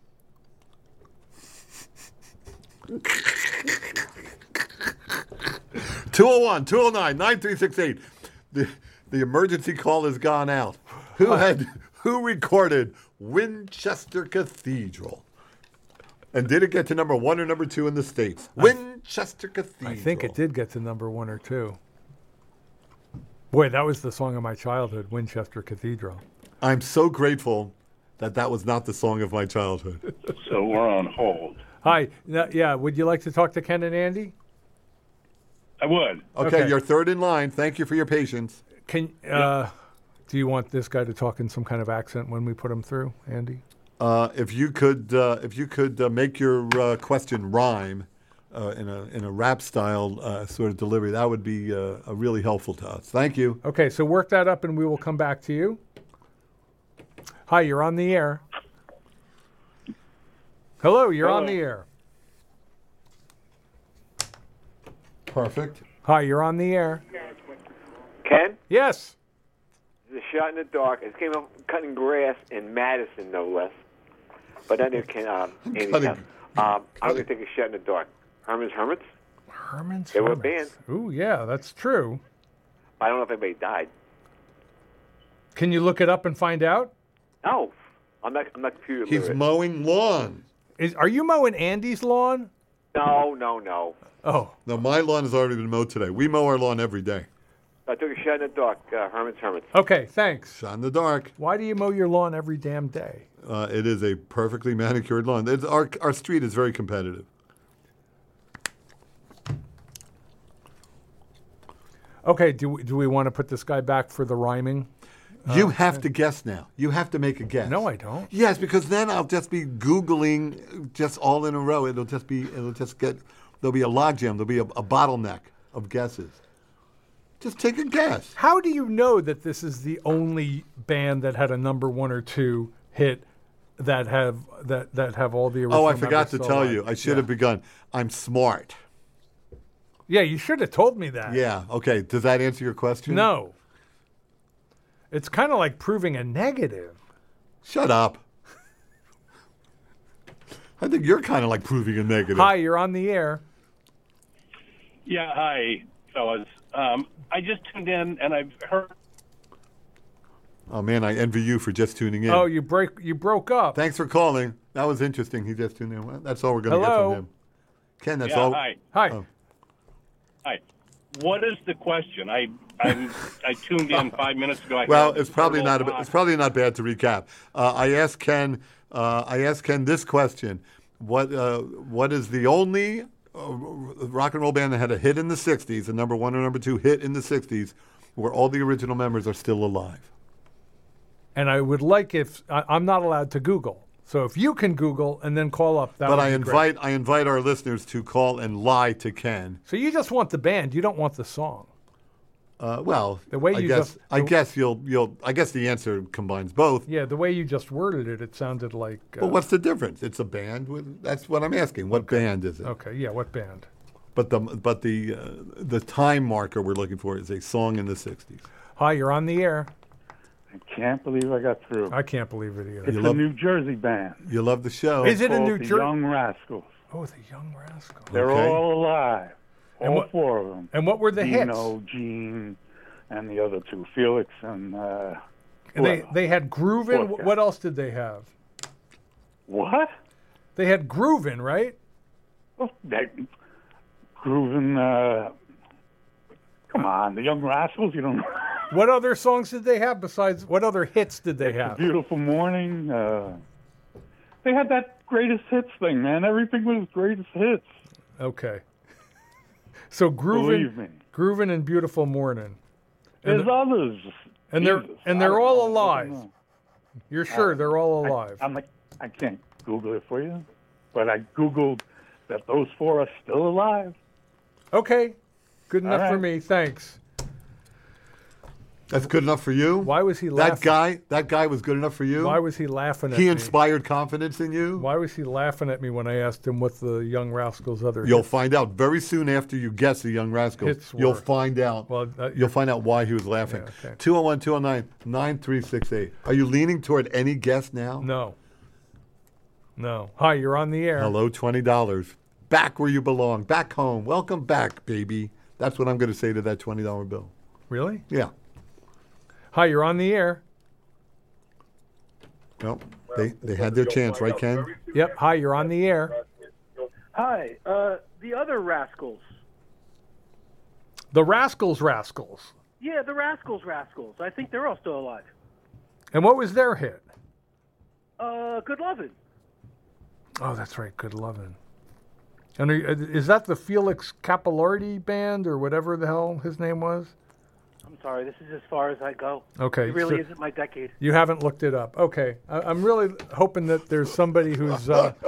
(201 209 9368). The emergency call has gone out. Who recorded Winchester Cathedral? And did it get to number 1 or number 2 in the States? Winchester Cathedral. I think it did get to number 1 or 2. Boy, that was the song of my childhood, Winchester Cathedral. I'm so grateful that was not the song of my childhood. So we're on hold. Hi. Yeah, would you like to talk to Ken and Andy? I would. Okay, you're third in line. Thank you for your patience. Do you want this guy to talk in some kind of accent when we put him through, Andy? If you could make your question rhyme in a rap style sort of delivery, that would be really helpful to us. Thank you. Okay, so work that up and we will come back to you. Hi, you're on the air. Hello, you're on the air. Perfect. Hi, you're on the air. Ken? Yes. The Shot in the Dark. It came up cutting grass in Madison, no less. But then it can, Andy, I'm going to take a Shot in the Dark. Herman's Hermits? Herman's They were a Hermits. band. Ooh, yeah, that's true. I don't know if anybody died. Can you look it up and find out? No. I'm not computer He's literate. mowing lawn. Are you mowing Andy's lawn? No. Oh. No, my lawn has already been mowed today. We mow our lawn every day. I took a Shot in the Dark, Herman's Hermits. Okay, thanks. Shot in the dark. Why do you mow your lawn every damn day? It is a perfectly manicured lawn. Our street is very competitive. Okay, do we want to put this guy back for the rhyming? You have to guess now. You have to make a guess. No, I don't. Yes, because then I'll just be Googling just all in a row. There'll be a logjam. There'll be a bottleneck of guesses. Just take a guess. How do you know that this is the only band that had a number 1 or 2 hit that have all the original Oh, I forgot members to still tell alive? you. I should have begun. I'm smart. Yeah, you should have told me that. Yeah. Okay. Does that answer your question? No. It's kind of like proving a negative. Shut up. I think you're kind of like proving a negative. Hi, you're on the air. Yeah, hi, fellas. I just tuned in and I've heard. Oh man, I envy you for just tuning in. Oh, you broke up. Thanks for calling. That was interesting. He just tuned in. Well, that's all we're going to get Hello? from him. Ken, that's Yeah, all. hi. Hi. Oh. Hi. What is the question? I tuned in 5 minutes ago. Well, it's probably not bad to recap. I asked Ken this question: What is the only rock and roll band that had a hit in the '60s, a number one or number two hit in the '60s, where all the original members are still alive? And I would like I'm not allowed to Google. So if you can Google and then call up, that would be great. I invite our listeners to call and lie to Ken. So you just want the band, you don't want the song. Well, the way I guess the answer combines both. Yeah, the way you just worded it, it sounded like. Well, what's the difference? It's a band. That's what I'm asking. What band is it? Okay, yeah, what band? But the time marker we're looking for is a song in the '60s. Hi, you're on the air. I can't believe I got through. I can't believe it either. It's a New Jersey band. You love the show. Is it a New Jersey? Jersey? Young Rascals. Oh, the Young Rascals. They're all alive. All four of them. And what were the hits? Gene, and the other two, Felix and. They had Groovin'. What else did they have? What? They had Groovin', right? Oh, Groovin'. Come on, the Young Rascals. You don't know. What other songs did they have besides? What other hits did they have? Beautiful Morning. They had that greatest hits thing, man. Everything was greatest hits. Okay. So Groovin' and Beautiful Morning. There's others. And they're all alive. You're sure they're all alive? I can't Google it for you, but I Googled that those four are still alive. Okay. Good enough for me. Thanks. That's good enough for you? Why was he laughing? That guy was good enough for you? Why was he laughing at me? He inspired confidence in you? Why was he laughing at me when I asked him what the Young Rascals' other You'll hits? find out very soon after you guess the Young Rascals. You'll find out. You'll find out why he was laughing. Yeah, okay. 201-209-9368. Are you leaning toward any guess now? No. Hi, you're on the air. Hello, $20. Back where you belong. Back home. Welcome back, baby. That's what I'm going to say to that $20 bill. Really? Yeah. Hi, you're on the air. Nope. They had their chance, right, Ken? Yep. Hi, you're on the air. Hi. The other Rascals. The Rascals. Yeah, the Rascals. I think they're all still alive. And what was their hit? Good Lovin'. Oh, that's right, Good Lovin'. And is that the Felix Capillardi band or whatever the hell his name was? I'm sorry, this is as far as I go. Okay. It really isn't my decade. You haven't looked it up. Okay. I'm really hoping that there's somebody who's...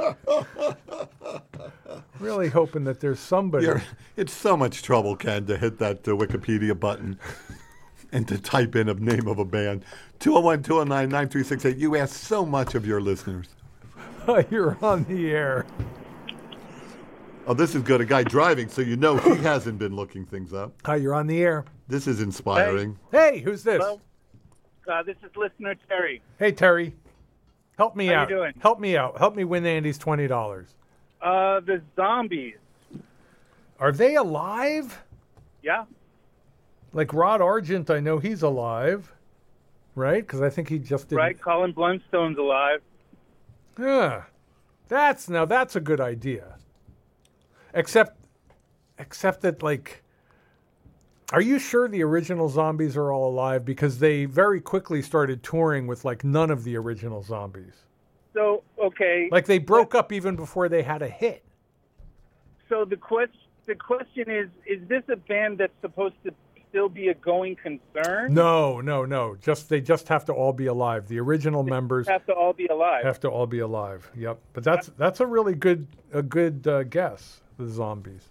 really hoping that there's somebody... It's so much trouble, Ken, to hit that Wikipedia button and to type in a name of a band. 201-209-9368. You ask so much of your listeners. You're on the air. Oh, this is good. A guy driving, so you know he hasn't been looking things up. Hi, you're on the air. This is inspiring. Hey, who's this? Hello? This is listener Terry. Hey, Terry. Help me out. How you doing? Help me out. Help me win Andy's $20. The Zombies. Are they alive? Yeah. Like Rod Argent, I know he's alive, right? Because I think he just did. Right, Colin Blunstone's alive. Yeah. That's a good idea. Except that, like, are you sure the original Zombies are all alive? Because they very quickly started touring with, like, none of the original Zombies. So, okay. Like, they broke up even before they had a hit. So the question is this a band that's supposed to still be a going concern? No. They just have to all be alive. The original members have to all be alive. Have to all be alive. Yep. But that's a really good guess. The Zombies.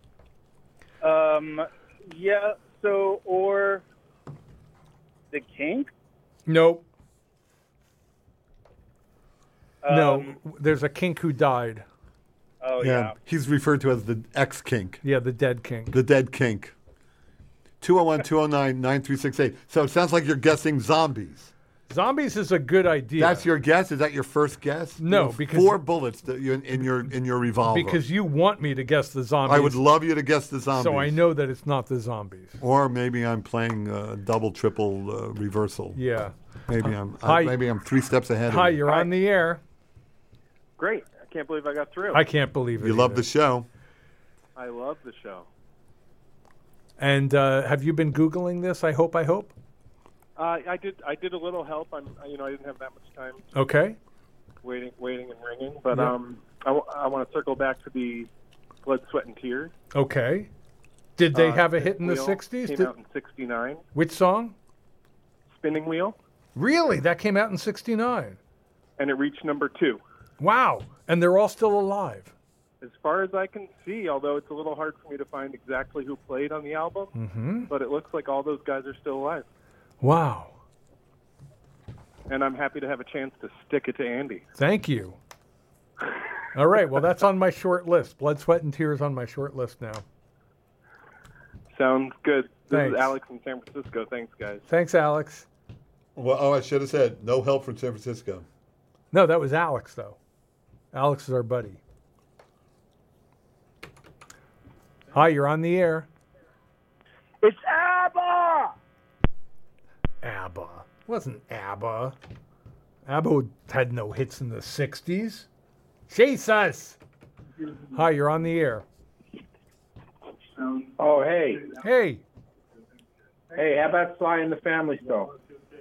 Yeah. So or the Kinks? Nope. No. There's a Kink who died. Oh yeah. He's referred to as the ex-Kink. Yeah, the dead Kink. The dead Kink. 201-209-9368. So it sounds like you're guessing Zombies. Zombies is a good idea. That's your guess? Is that your first guess? No, because 4 bullets in your revolver. Because you want me to guess the Zombies. I would love you to guess the Zombies. So I know that it's not the Zombies. Or maybe I'm playing double, triple reversal. Yeah. Maybe I'm 3 steps ahead. Hi, you're on the air. Great. I can't believe I got through. I can't believe it. You love the show. I love the show. And have you been Googling this? I hope. I did a little help. I didn't have that much time. Okay. Waiting and ringing. But Yeah. I want to circle back to the Blood, Sweat, and Tears. Okay. Did they have a hit in the Wheel 60s? Came out in '69. Which song? Spinning Wheel. Really? That came out in '69. And it reached number 2. Wow. And they're all still alive. As far as I can see, although it's a little hard for me to find exactly who played on the album, Mm-hmm. but it looks like all those guys are still alive. Wow. And I'm happy to have a chance to stick it to Andy. Thank you. All right. Well, that's on my short list. Blood, Sweat, and Tears on my short list now. Sounds good. This Thanks. is Alex in San Francisco. Thanks, guys. Thanks, Alex. Well, I should have said no help from San Francisco. No, that was Alex, though. Alex is our buddy. Hi, you're on the air. It's ABBA! ABBA. Wasn't ABBA. ABBA had no hits in the 60s. Jesus! Hi, you're on the air. Oh, hey. Hey. Hey, how about Sly and the Family Stone?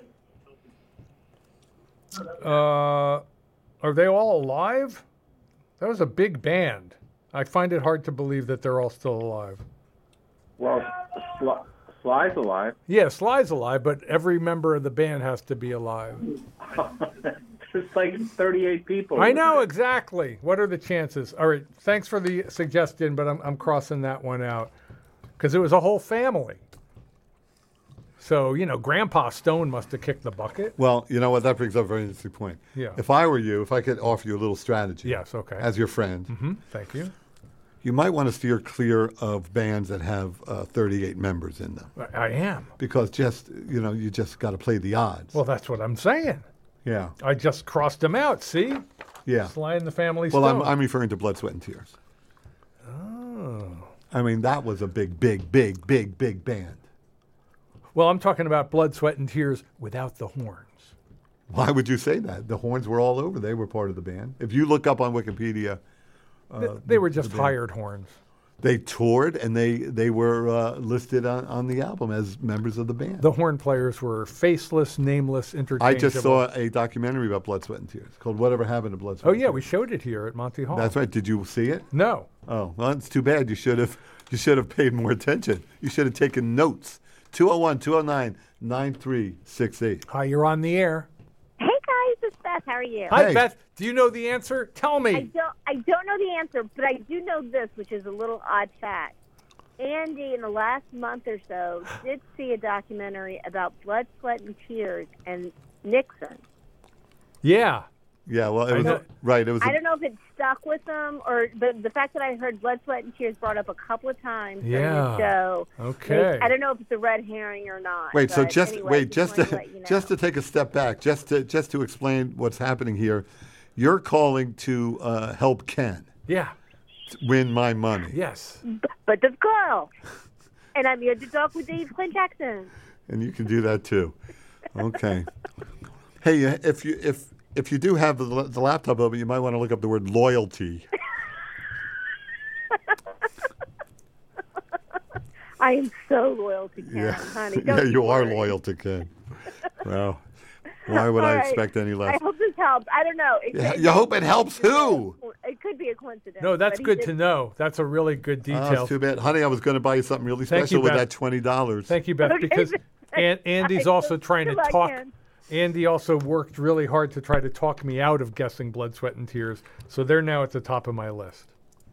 Are they all alive? That was a big band. I find it hard to believe that they're all still alive. Well, Sly's alive. Yeah, Sly's alive, but every member of the band has to be alive. There's like 38 people. I know, exactly. What are the chances? All right, thanks for the suggestion, but I'm crossing that one out because it was a whole family. So, Grandpa Stone must have kicked the bucket. Well, you know what? That brings up a very interesting point. Yeah. If I were you, if I could offer you a little strategy. Yes, okay. As your friend. Mm-hmm. Thank you. You might want to steer clear of bands that have 38 members in them. I am. Because you just got to play the odds. Well, that's what I'm saying. Yeah. I just crossed them out, see? Yeah. Sly and the Family Well, Stone. I'm referring to Blood, Sweat, and Tears. Oh. I mean, that was a big band. Well, I'm talking about Blood, Sweat, and Tears without the horns. Why would you say that? The horns were all over. They were part of the band. If you look up on Wikipedia... They were just hired horns. They toured, and they were listed on the album as members of the band. The horn players were faceless, nameless, interchangeable. I just saw a documentary about Blood, Sweat, and Tears called Whatever Happened to Blood, Sweat, Oh, yeah, we showed it here at Monty Hall. That's right. Did you see it? No. Oh, well, it's too bad. You should have paid more attention. You should have taken notes. 201-209-9368. Hi, you're on the air. Hey guys, it's Beth. How are you? Hi, Beth. Do you know the answer? Tell me. I don't know the answer, but I do know this, which is a little odd fact. Andy, in the last month or so, did see a documentary about Blood, Sweat, and Tears and Nixon. Yeah. Yeah, well, it was right. It was. I don't know if it stuck with them, but the fact that I heard Blood, Sweat, and Tears brought up a couple of times during the show. Okay. I don't know if it's a red herring or not. Wait, so but just anyway, wait, just wanted to let you know. just to take a step back, just to explain what's happening here. You're calling to help Ken. Yeah. Win my money. Yes. But the girl, and I'm here to talk with Dave Clint Jackson. And you can do that too. Okay. Hey, if you do have the laptop open, you might want to look up the word loyalty. I am so loyal to Ken, honey. Yeah, Don't you are worry. loyal to Ken. Well, why would All I right. expect any less? I hope this helps. I don't know. You hope it helps who? It could be a coincidence. No, that's but he good did- to know. That's a really good Oh, detail. it's too bad. Honey, I was going to buy you something really Thank special you, with Beth. that $20. Thank you, Beth, Okay, because Andy's also trying to Good luck, talk. Ken. Andy also worked really hard to try to talk me out of guessing Blood, Sweat, and Tears. So they're now at the top of my list.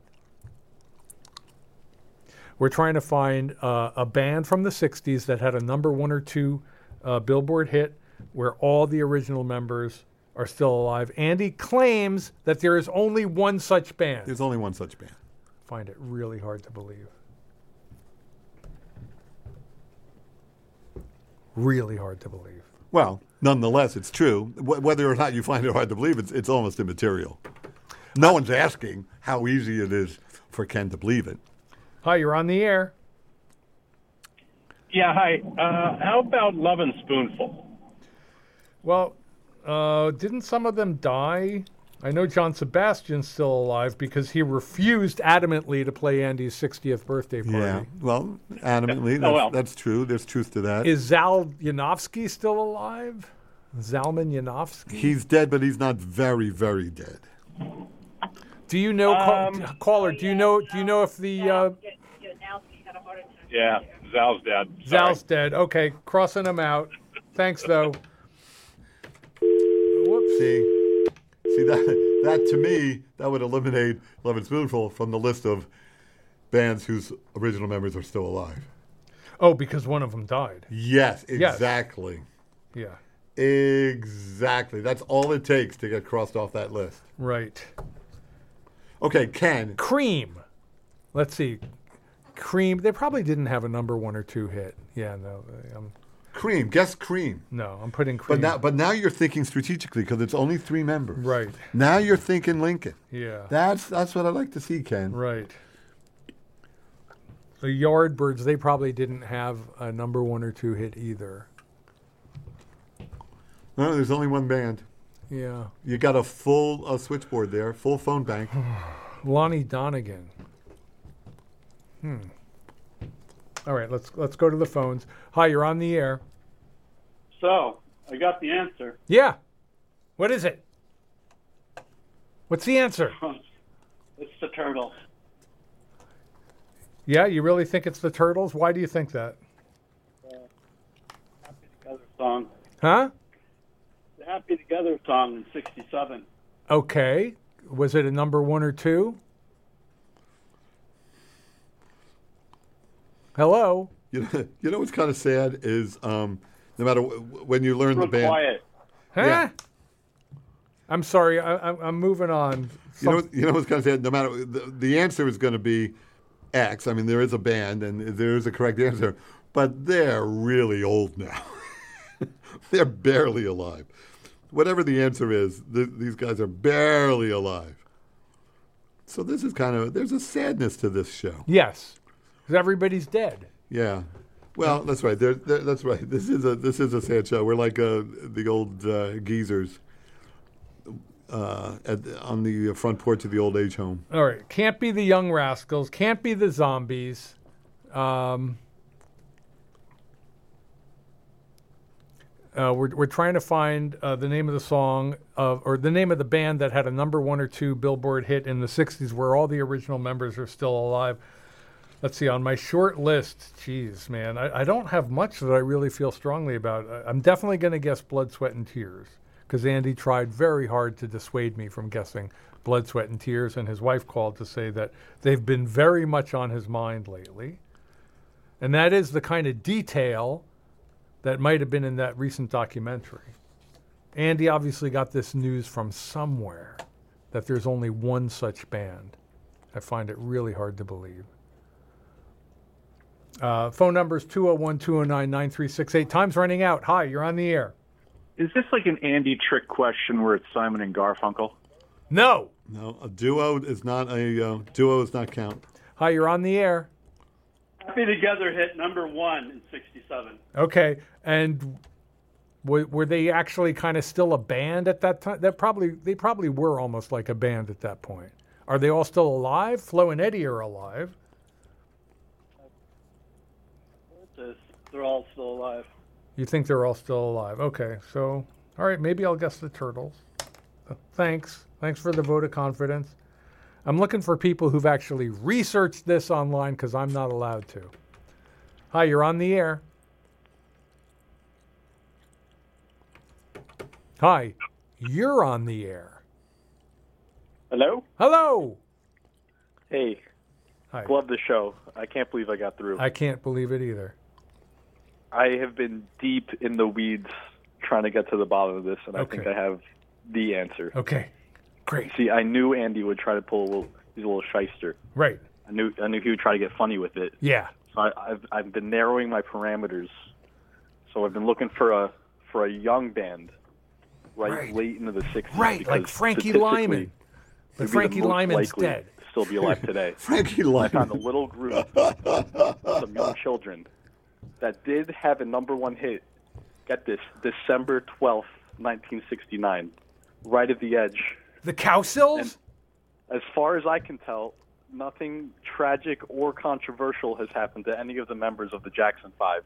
We're trying to find a band from the 60s that had a number 1 or 2 Billboard hit where all the original members are still alive. Andy claims that there is only one such band. There's only one such band. Find it really hard to believe. Really hard to believe. Well, nonetheless, it's true. Whether or not you find it hard to believe, it's almost immaterial. No one's asking how easy it is for Ken to believe it. Hi, you're on the air. Yeah, hi. How about Love and Spoonful? Well, didn't some of them die I know John Sebastian's still alive because he refused adamantly to play Andy's 60th birthday party. Yeah, well, adamantly, that's true. There's truth to that. Is Zal Yanofsky still alive? Zalman Yanofsky? He's dead, but he's not very, very dead. Do you know, caller? Do you know if the Yeah, Zal's dead. Zal's dead? Okay, crossing him out. Thanks, though. Whoops. See that to me, that would eliminate Lovin' Spoonful from the list of bands whose original members are still alive. Oh, because one of them died. Yes, exactly. Yeah. Exactly. That's all it takes to get crossed off that list. Right. Okay, Ken. Cream. Let's see. Cream. They probably didn't have a number 1 or 2 hit. Yeah, no. Cream. Guess Cream. No, I'm putting Cream. But now you're thinking strategically because it's only 3 members. Right. Now you're thinking Lincoln. Yeah. That's what I like to see, Ken. Right. The Yardbirds, they probably didn't have a number 1 or 2 hit either. No, there's only one band. Yeah. You got a full switchboard there, full phone bank. Lonnie Donegan. All right, let's go to the phones. Hi, you're on the air. So, I got the answer. Yeah. What is it? What's the answer? It's the Turtles. Yeah, you really think it's the Turtles? Why do you think that? Happy Together song. Huh? The Happy Together song in '67. Okay. Was it a number 1 or 2? Hello? You know what's kind of sad is no matter when you learn the band. Quiet. Huh? Yeah. I'm sorry. I'm moving on. You know what's kind of sad? No matter the answer is going to be X. I mean, there is a band and there is a correct answer, but they're really old now. They're barely alive. Whatever the answer is, these guys are barely alive. So this is there's a sadness to this show. Yes, because everybody's dead. Yeah. Well, that's right. That's right. This is a sad show. We're like the old geezers on the front porch of the old age home. All right. Can't be the Young Rascals. Can't be the Zombies. We're trying to find the name of the song or the name of the band that had a number 1 or 2 Billboard hit in the 60s where all the original members are still alive. Let's see, on my short list, geez, man, I don't have much that I really feel strongly about. I'm definitely going to guess Blood, Sweat, and Tears because Andy tried very hard to dissuade me from guessing Blood, Sweat, and Tears, and his wife called to say that they've been very much on his mind lately. And that is the kind of detail that might have been in that recent documentary. Andy obviously got this news from somewhere that there's only one such band. I find it really hard to believe. Phone number is 201-209-9368. Time's running out. Hi, you're on the air. Is this like an Andy trick question where it's Simon and Garfunkel? No. No, a duo is not duo does not count. Hi, you're on the air. Happy Together hit number 1 in '67. Okay, and were they actually kind of still a band at that time? They probably were almost like a band at that point. Are they all still alive? Flo and Eddie are alive. They're all still alive. You think they're all still alive? Okay, so all right, maybe I'll guess the Turtles. Thanks for the vote of confidence. I'm looking for people who've actually researched this online because I'm not allowed to. Hi, you're on the air. Hi, you're on the air. Hello? Hello. Hey. Hi. Love the show. I can't believe I got through. I can't believe it either. I have been deep in the weeds trying to get to the bottom of this, and I think I have the answer. Okay. Great. See, I knew Andy would try to pull he's a little shyster. Right. I knew he would try to get funny with it. Yeah. So I've been narrowing my parameters. So I've been looking for a young band, late into the 60s. Right, like Frankie Lyman. But Frankie Lyman's dead. To still be alive today. Frankie Lyman. I found a little group, some young children, that did have a number 1 hit. Get this, December 12th, 1969, right at the edge The Cowsills? As far as I can tell, nothing tragic or controversial has happened to any of the members of the Jackson 5.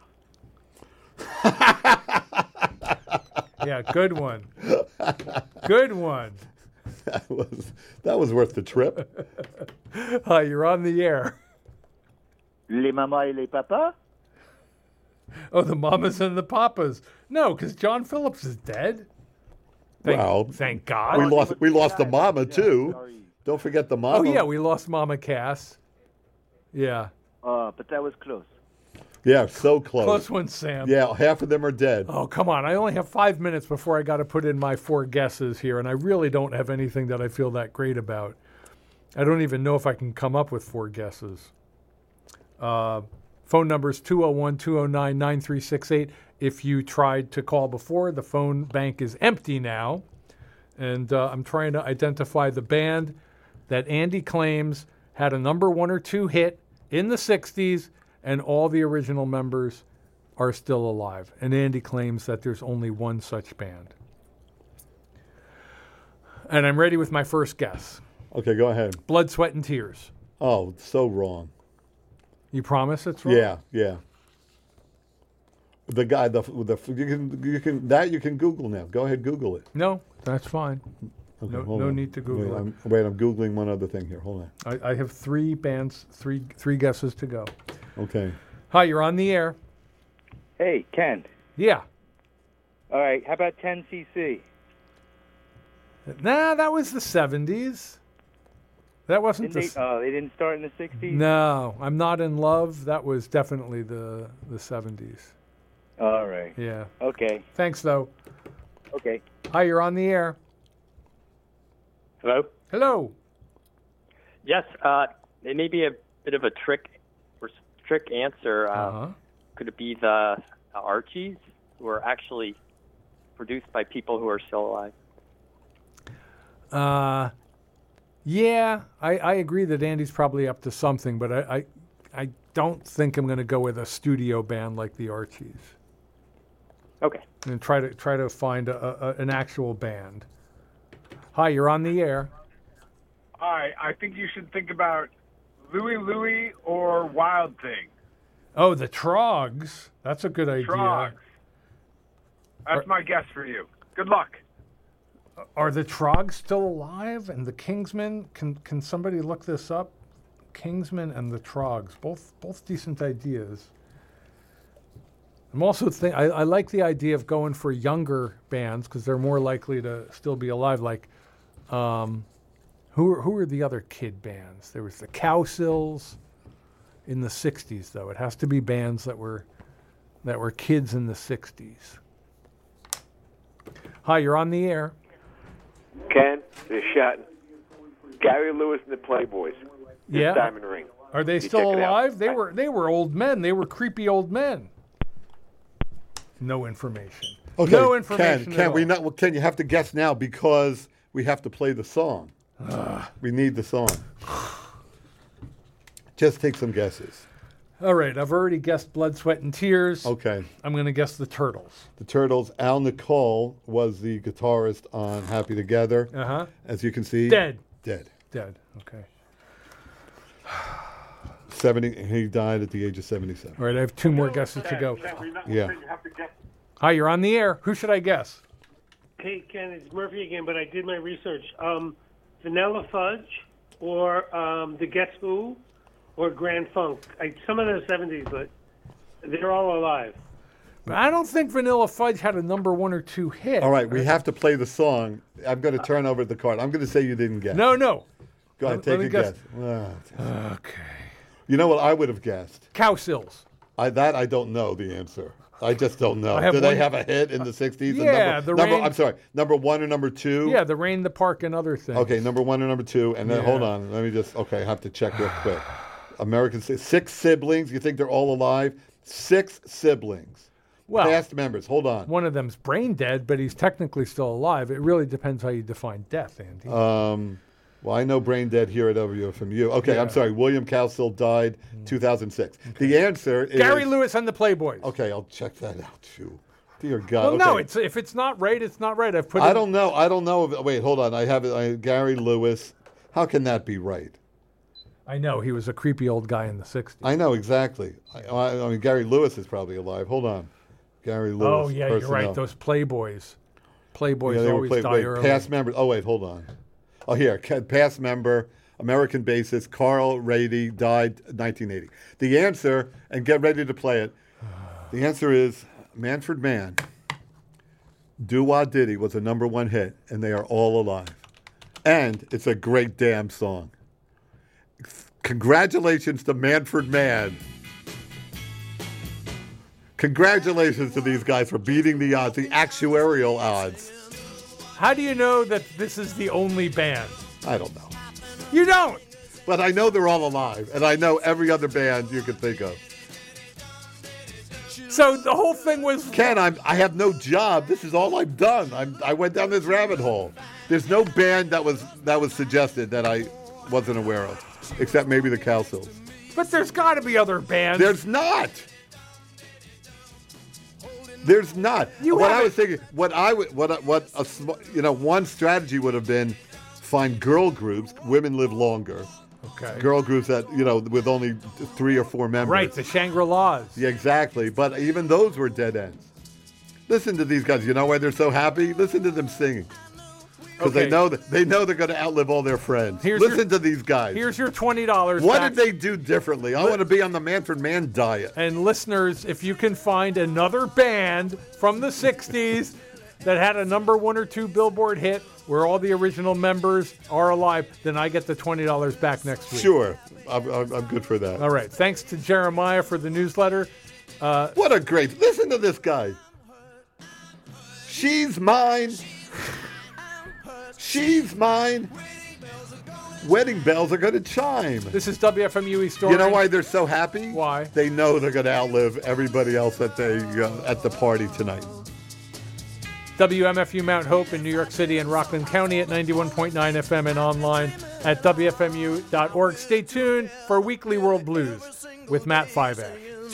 Yeah, good one. Good one. That was worth the trip. Hi, you're on the air. Les mamas et les papas? Oh, the mamas and the papas. No, because John Phillips is dead. Thank God. We lost the mama too. Don't forget the mama. Oh yeah, we lost Mama Cass. Yeah. But that was close. Yeah, so close. Close one, Sam. Yeah, half of them are dead. Oh, come on. I only have 5 minutes before I got to put in my 4 guesses here, and I really don't have anything that I feel that great about. I don't even know if I can come up with 4 guesses. Phone number is 201-209-9368. If you tried to call before, the phone bank is empty now. And I'm trying to identify the band that Andy claims had a number 1 or 2 hit in the 60s, and all the original members are still alive. And Andy claims that there's only one such band. And I'm ready with my first guess. Okay, go ahead. Blood, Sweat, and Tears. Oh, so wrong. You promise it's wrong? Yeah. The guy, you can Google now. Go ahead, Google it. No, that's fine. Okay, no need to Google it. I'm Googling one other thing here. Hold on. I have 3 bands, three guesses to go. Okay. Hi, you're on the air. Hey, Ken. Yeah. All right, how about 10cc? Nah, that was the 70s. That wasn't they didn't start in the 60s? No, I'm Not in Love. That was definitely the 70s. All right. Yeah. Okay. Thanks, though. Okay. Hi, you're on the air. Hello? Hello. Yes, it may be a bit of a trick answer. Could it be the Archies, who are actually produced by people who are still alive? Yeah, I agree that Andy's probably up to something, but I don't think I'm going to go with a studio band like the Archies. Okay. And try to find an actual band. Hi, you're on the air. Hi, I think you should think about Louie Louie or Wild Thing. Oh, the Trogs. That's a good idea. Trogs. That's my guess for you. Good luck. Are the Trogs still alive? And the Kingsmen? Can somebody look this up? Kingsmen and the Trogs, both decent ideas. I'm also I like the idea of going for younger bands because they're more likely to still be alive. Like, who are the other kid bands? There was the Cowsills in the 60s, though. It has to be bands that were kids in the 60s. Hi, you're on the air. Ken, they're shouting. Gary Lewis and the Playboys. Yeah. Diamond Ring. Are they You still check it out. alive? They were old men. They were creepy old men. No information. Okay, No information. Ken, you have to guess now because we have to play the song. We need the song. Just take some guesses. All right, I've already guessed Blood, Sweat, and Tears. Okay. I'm going to guess the Turtles. The Turtles. Al Nicole was the guitarist on Happy Together. Uh-huh. As you can see. Dead. Dead. Okay. 70. He died at the age of 77. All right, I have 2 more guesses to go. Yeah. Hi, you're on the air. Who should I guess? Hey, Ken, it's Murphy again, but I did my research. Vanilla Fudge or the Guess Who or Grand Funk. Some of the 70s, but they're all alive. I don't think Vanilla Fudge had a number 1 or 2 hit. All right, we have to play the song. I'm going to turn over the card. I'm going to say you didn't guess. No. Go ahead, take a guess. Okay. You know what I would have guessed? Cowsills. I don't know the answer. I just don't know. I have Did they one- have a hit in the 60s? Yeah, I'm sorry, number 1 or number 2? Yeah, the Rain, the Park, and other things. Okay, number 1 or number 2, and then Yeah. hold on. Let me I have to check real quick. American 6 siblings. You think they're all alive? 6 siblings. Well, past members. Hold on. One of them's brain dead, but he's technically still alive. It really depends how you define death, Andy. Well, I know brain dead here at WFMU. Okay, Yeah. I'm sorry. William Cowsill died 2006. The answer is Gary Lewis and the Playboys. Okay, I'll check that out too. Dear God. Well, no, okay. if it's not right, it's not right. I've put. I don't know. I don't know. Wait, hold on. I have it. Gary Lewis. How can that be right? I know he was a creepy old guy in the '60s. I know exactly. I mean, Gary Lewis is probably alive. Hold on, Gary Lewis. Oh yeah, personnel. you're right. Those Playboys Yeah, they always were die early. past members. Oh wait, hold on. Oh here, past member, American bassist Carl Rady died 1980. The answer, and get ready to play it. The answer is Manfred Mann. Do Wah Diddy was a #1 hit, and they are all alive. And it's a great damn song. Congratulations to Manfred Mann. Congratulations to these guys for beating the odds, the actuarial odds. How do you know that this is the only band? I don't know. You don't? But I know they're all alive, and I know every other band you could think of. So the whole thing was... Ken, I have no job. This is all I've done. I went down this rabbit hole. There's no band that was suggested that I wasn't aware of, except maybe the Cowsills. But there's got to be other bands. There's not. There's not. I was thinking, one strategy would have been find girl groups. Women live longer. Okay. Girl groups that, with only 3 or 4 members. Right, the Shangri-Las. Yeah, exactly. But even those were dead ends. Listen to these guys. You know why they're so happy? Listen to them singing. Because they know they're going to outlive all their friends. Listen to these guys. Here's your $20 What back. did they do differently? I want to be on the Manfred Mann diet. And listeners, if you can find another band from the 60s that had a #1 or 2 Billboard hit where all the original members are alive, then I get the $20 back next week. Sure. I'm good for that. All right. Thanks to Jeremiah for the newsletter. What a great... Listen to this guy. She's mine. She's mine. Wedding bells are going to chime. This is WFMU East Orange. You know why they're so happy? Why? They know they're going to outlive everybody else at the party tonight. WMFU Mount Hope in New York City and Rockland County at 91.9 FM and online at WFMU.org. Stay tuned for Weekly World Blues with Matt Fivack.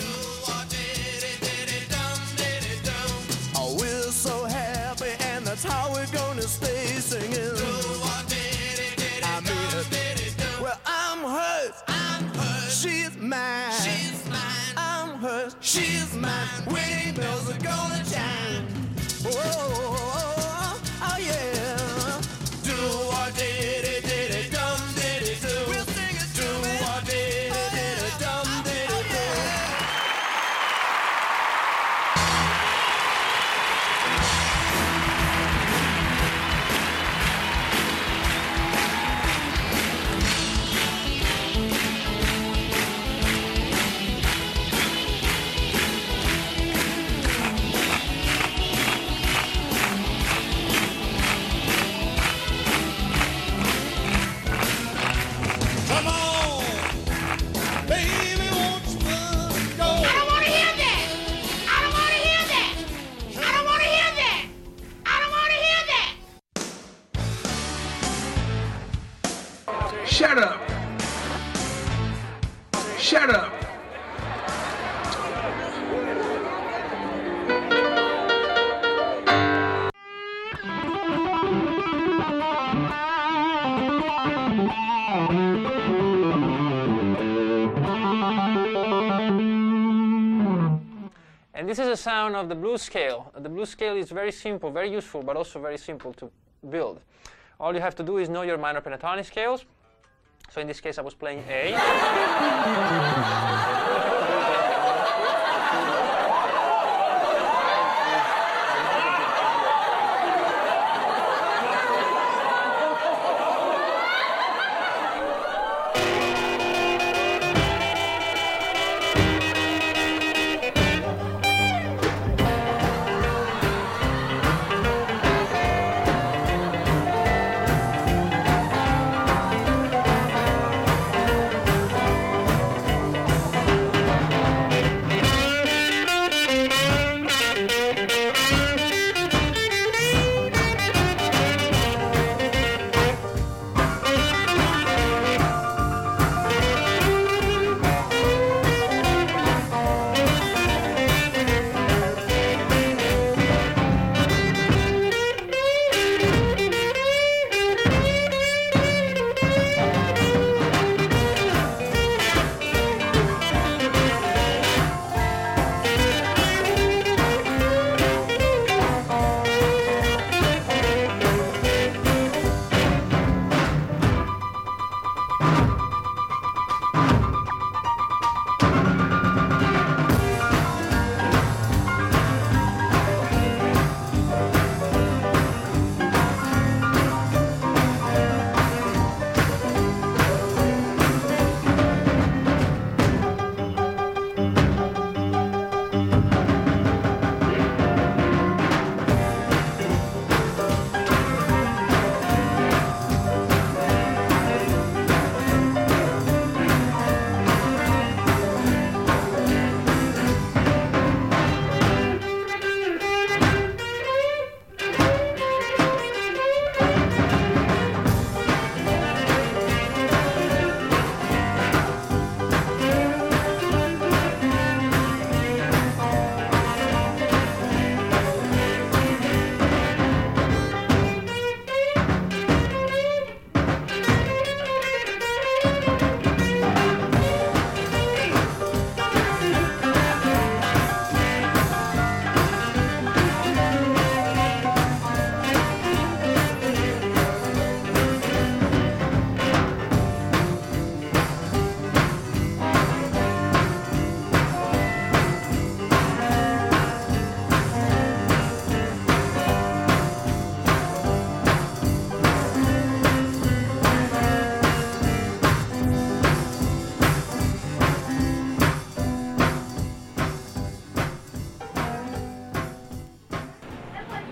Oh, we're so happy, and that's how we're gonna stay singing. I mean, well, I'm hers. She's mine. I'm hers. She's mine. Wedding bells are gonna chime. Oh, yeah. Do what did dum did it do. We'll sing it. Do what did dum did it do. Come on, baby, won't you go? I don't want to hear that. I don't want to hear that. I don't want to hear that. I don't want to hear that. Shut up. Shut up. And this is the sound of the blues scale. The blues scale is very simple, very useful, but also very simple to build. All you have to do is know your minor pentatonic scales. So in this case, I was playing A.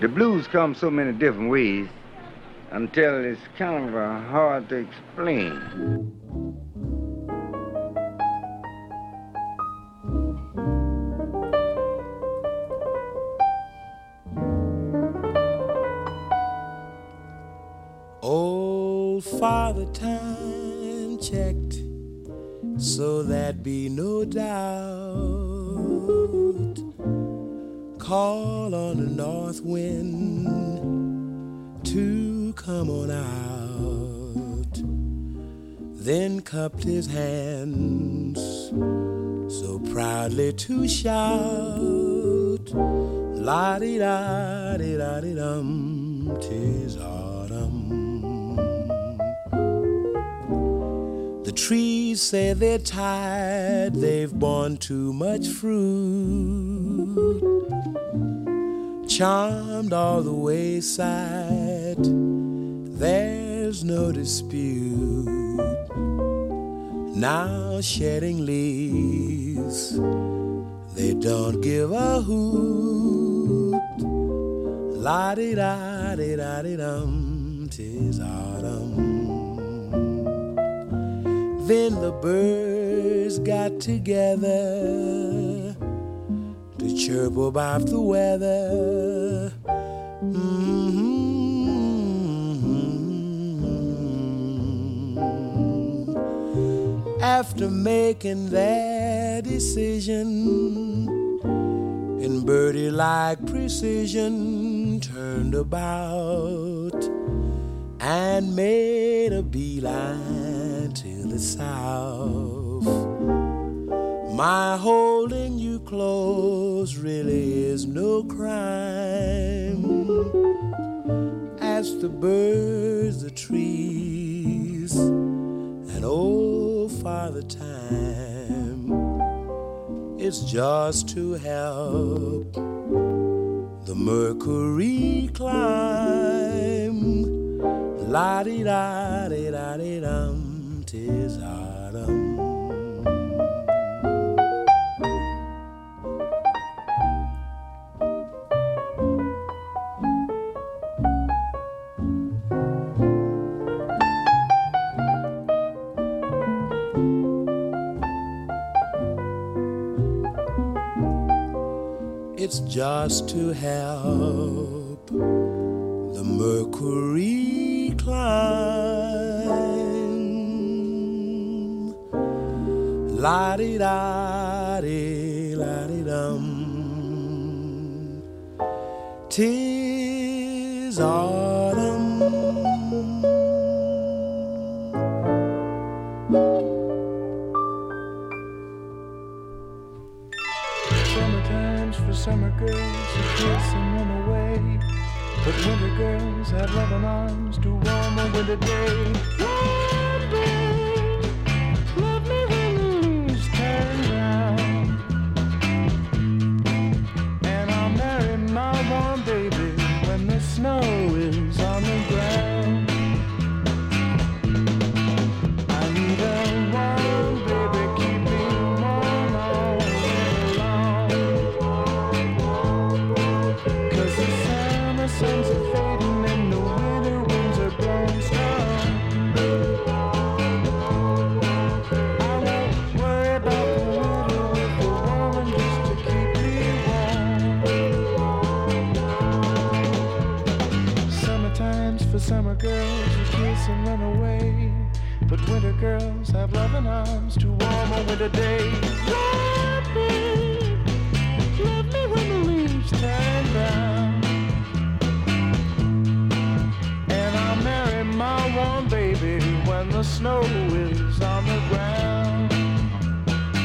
The blues come so many different ways until it's kind of hard to explain. Old Father Time checked, so there'd be no doubt. Call on the north wind to come on out. Then cupped his hands so proudly to shout, la-di-da-di-da-di-dum, 'tis autumn. The trees say they're tired, they've borne too much fruit. Charmed all the wayside, there's no dispute. Now shedding leaves, they don't give a hoot. La-di-da-di-da-di-dum, 'tis autumn. Then the birds got together to chirp about the weather. After making their decision, in birdie-like precision, turned about and made a beeline to the south. My holding you close really is no crime. Ask the birds, the trees, and old Father Time. It's just to help the mercury climb. La-di-da-di-da-di-dum, 'tis autumn. It's just to help the mercury climb. La-di-da-di-la-di-dum, 'tis autumn. Summertime's for summer girls who kiss and run away, but winter girls have loving arms to warm a winter day. One day, love me when the leaves turn brown, and I'll marry my warm baby when the snow is on the ground. I need a warm baby, keep me warm all winter long, 'cause the summer suns are fading and the winter winds are blowing strong. I won't worry about the winter with the woman just to keep me warm. Summertime's for summer girls who kiss and run away, but winter girls have loving arms to warm a winter day. Love me when the leaves turn brown, and I'll marry my warm baby when the snow is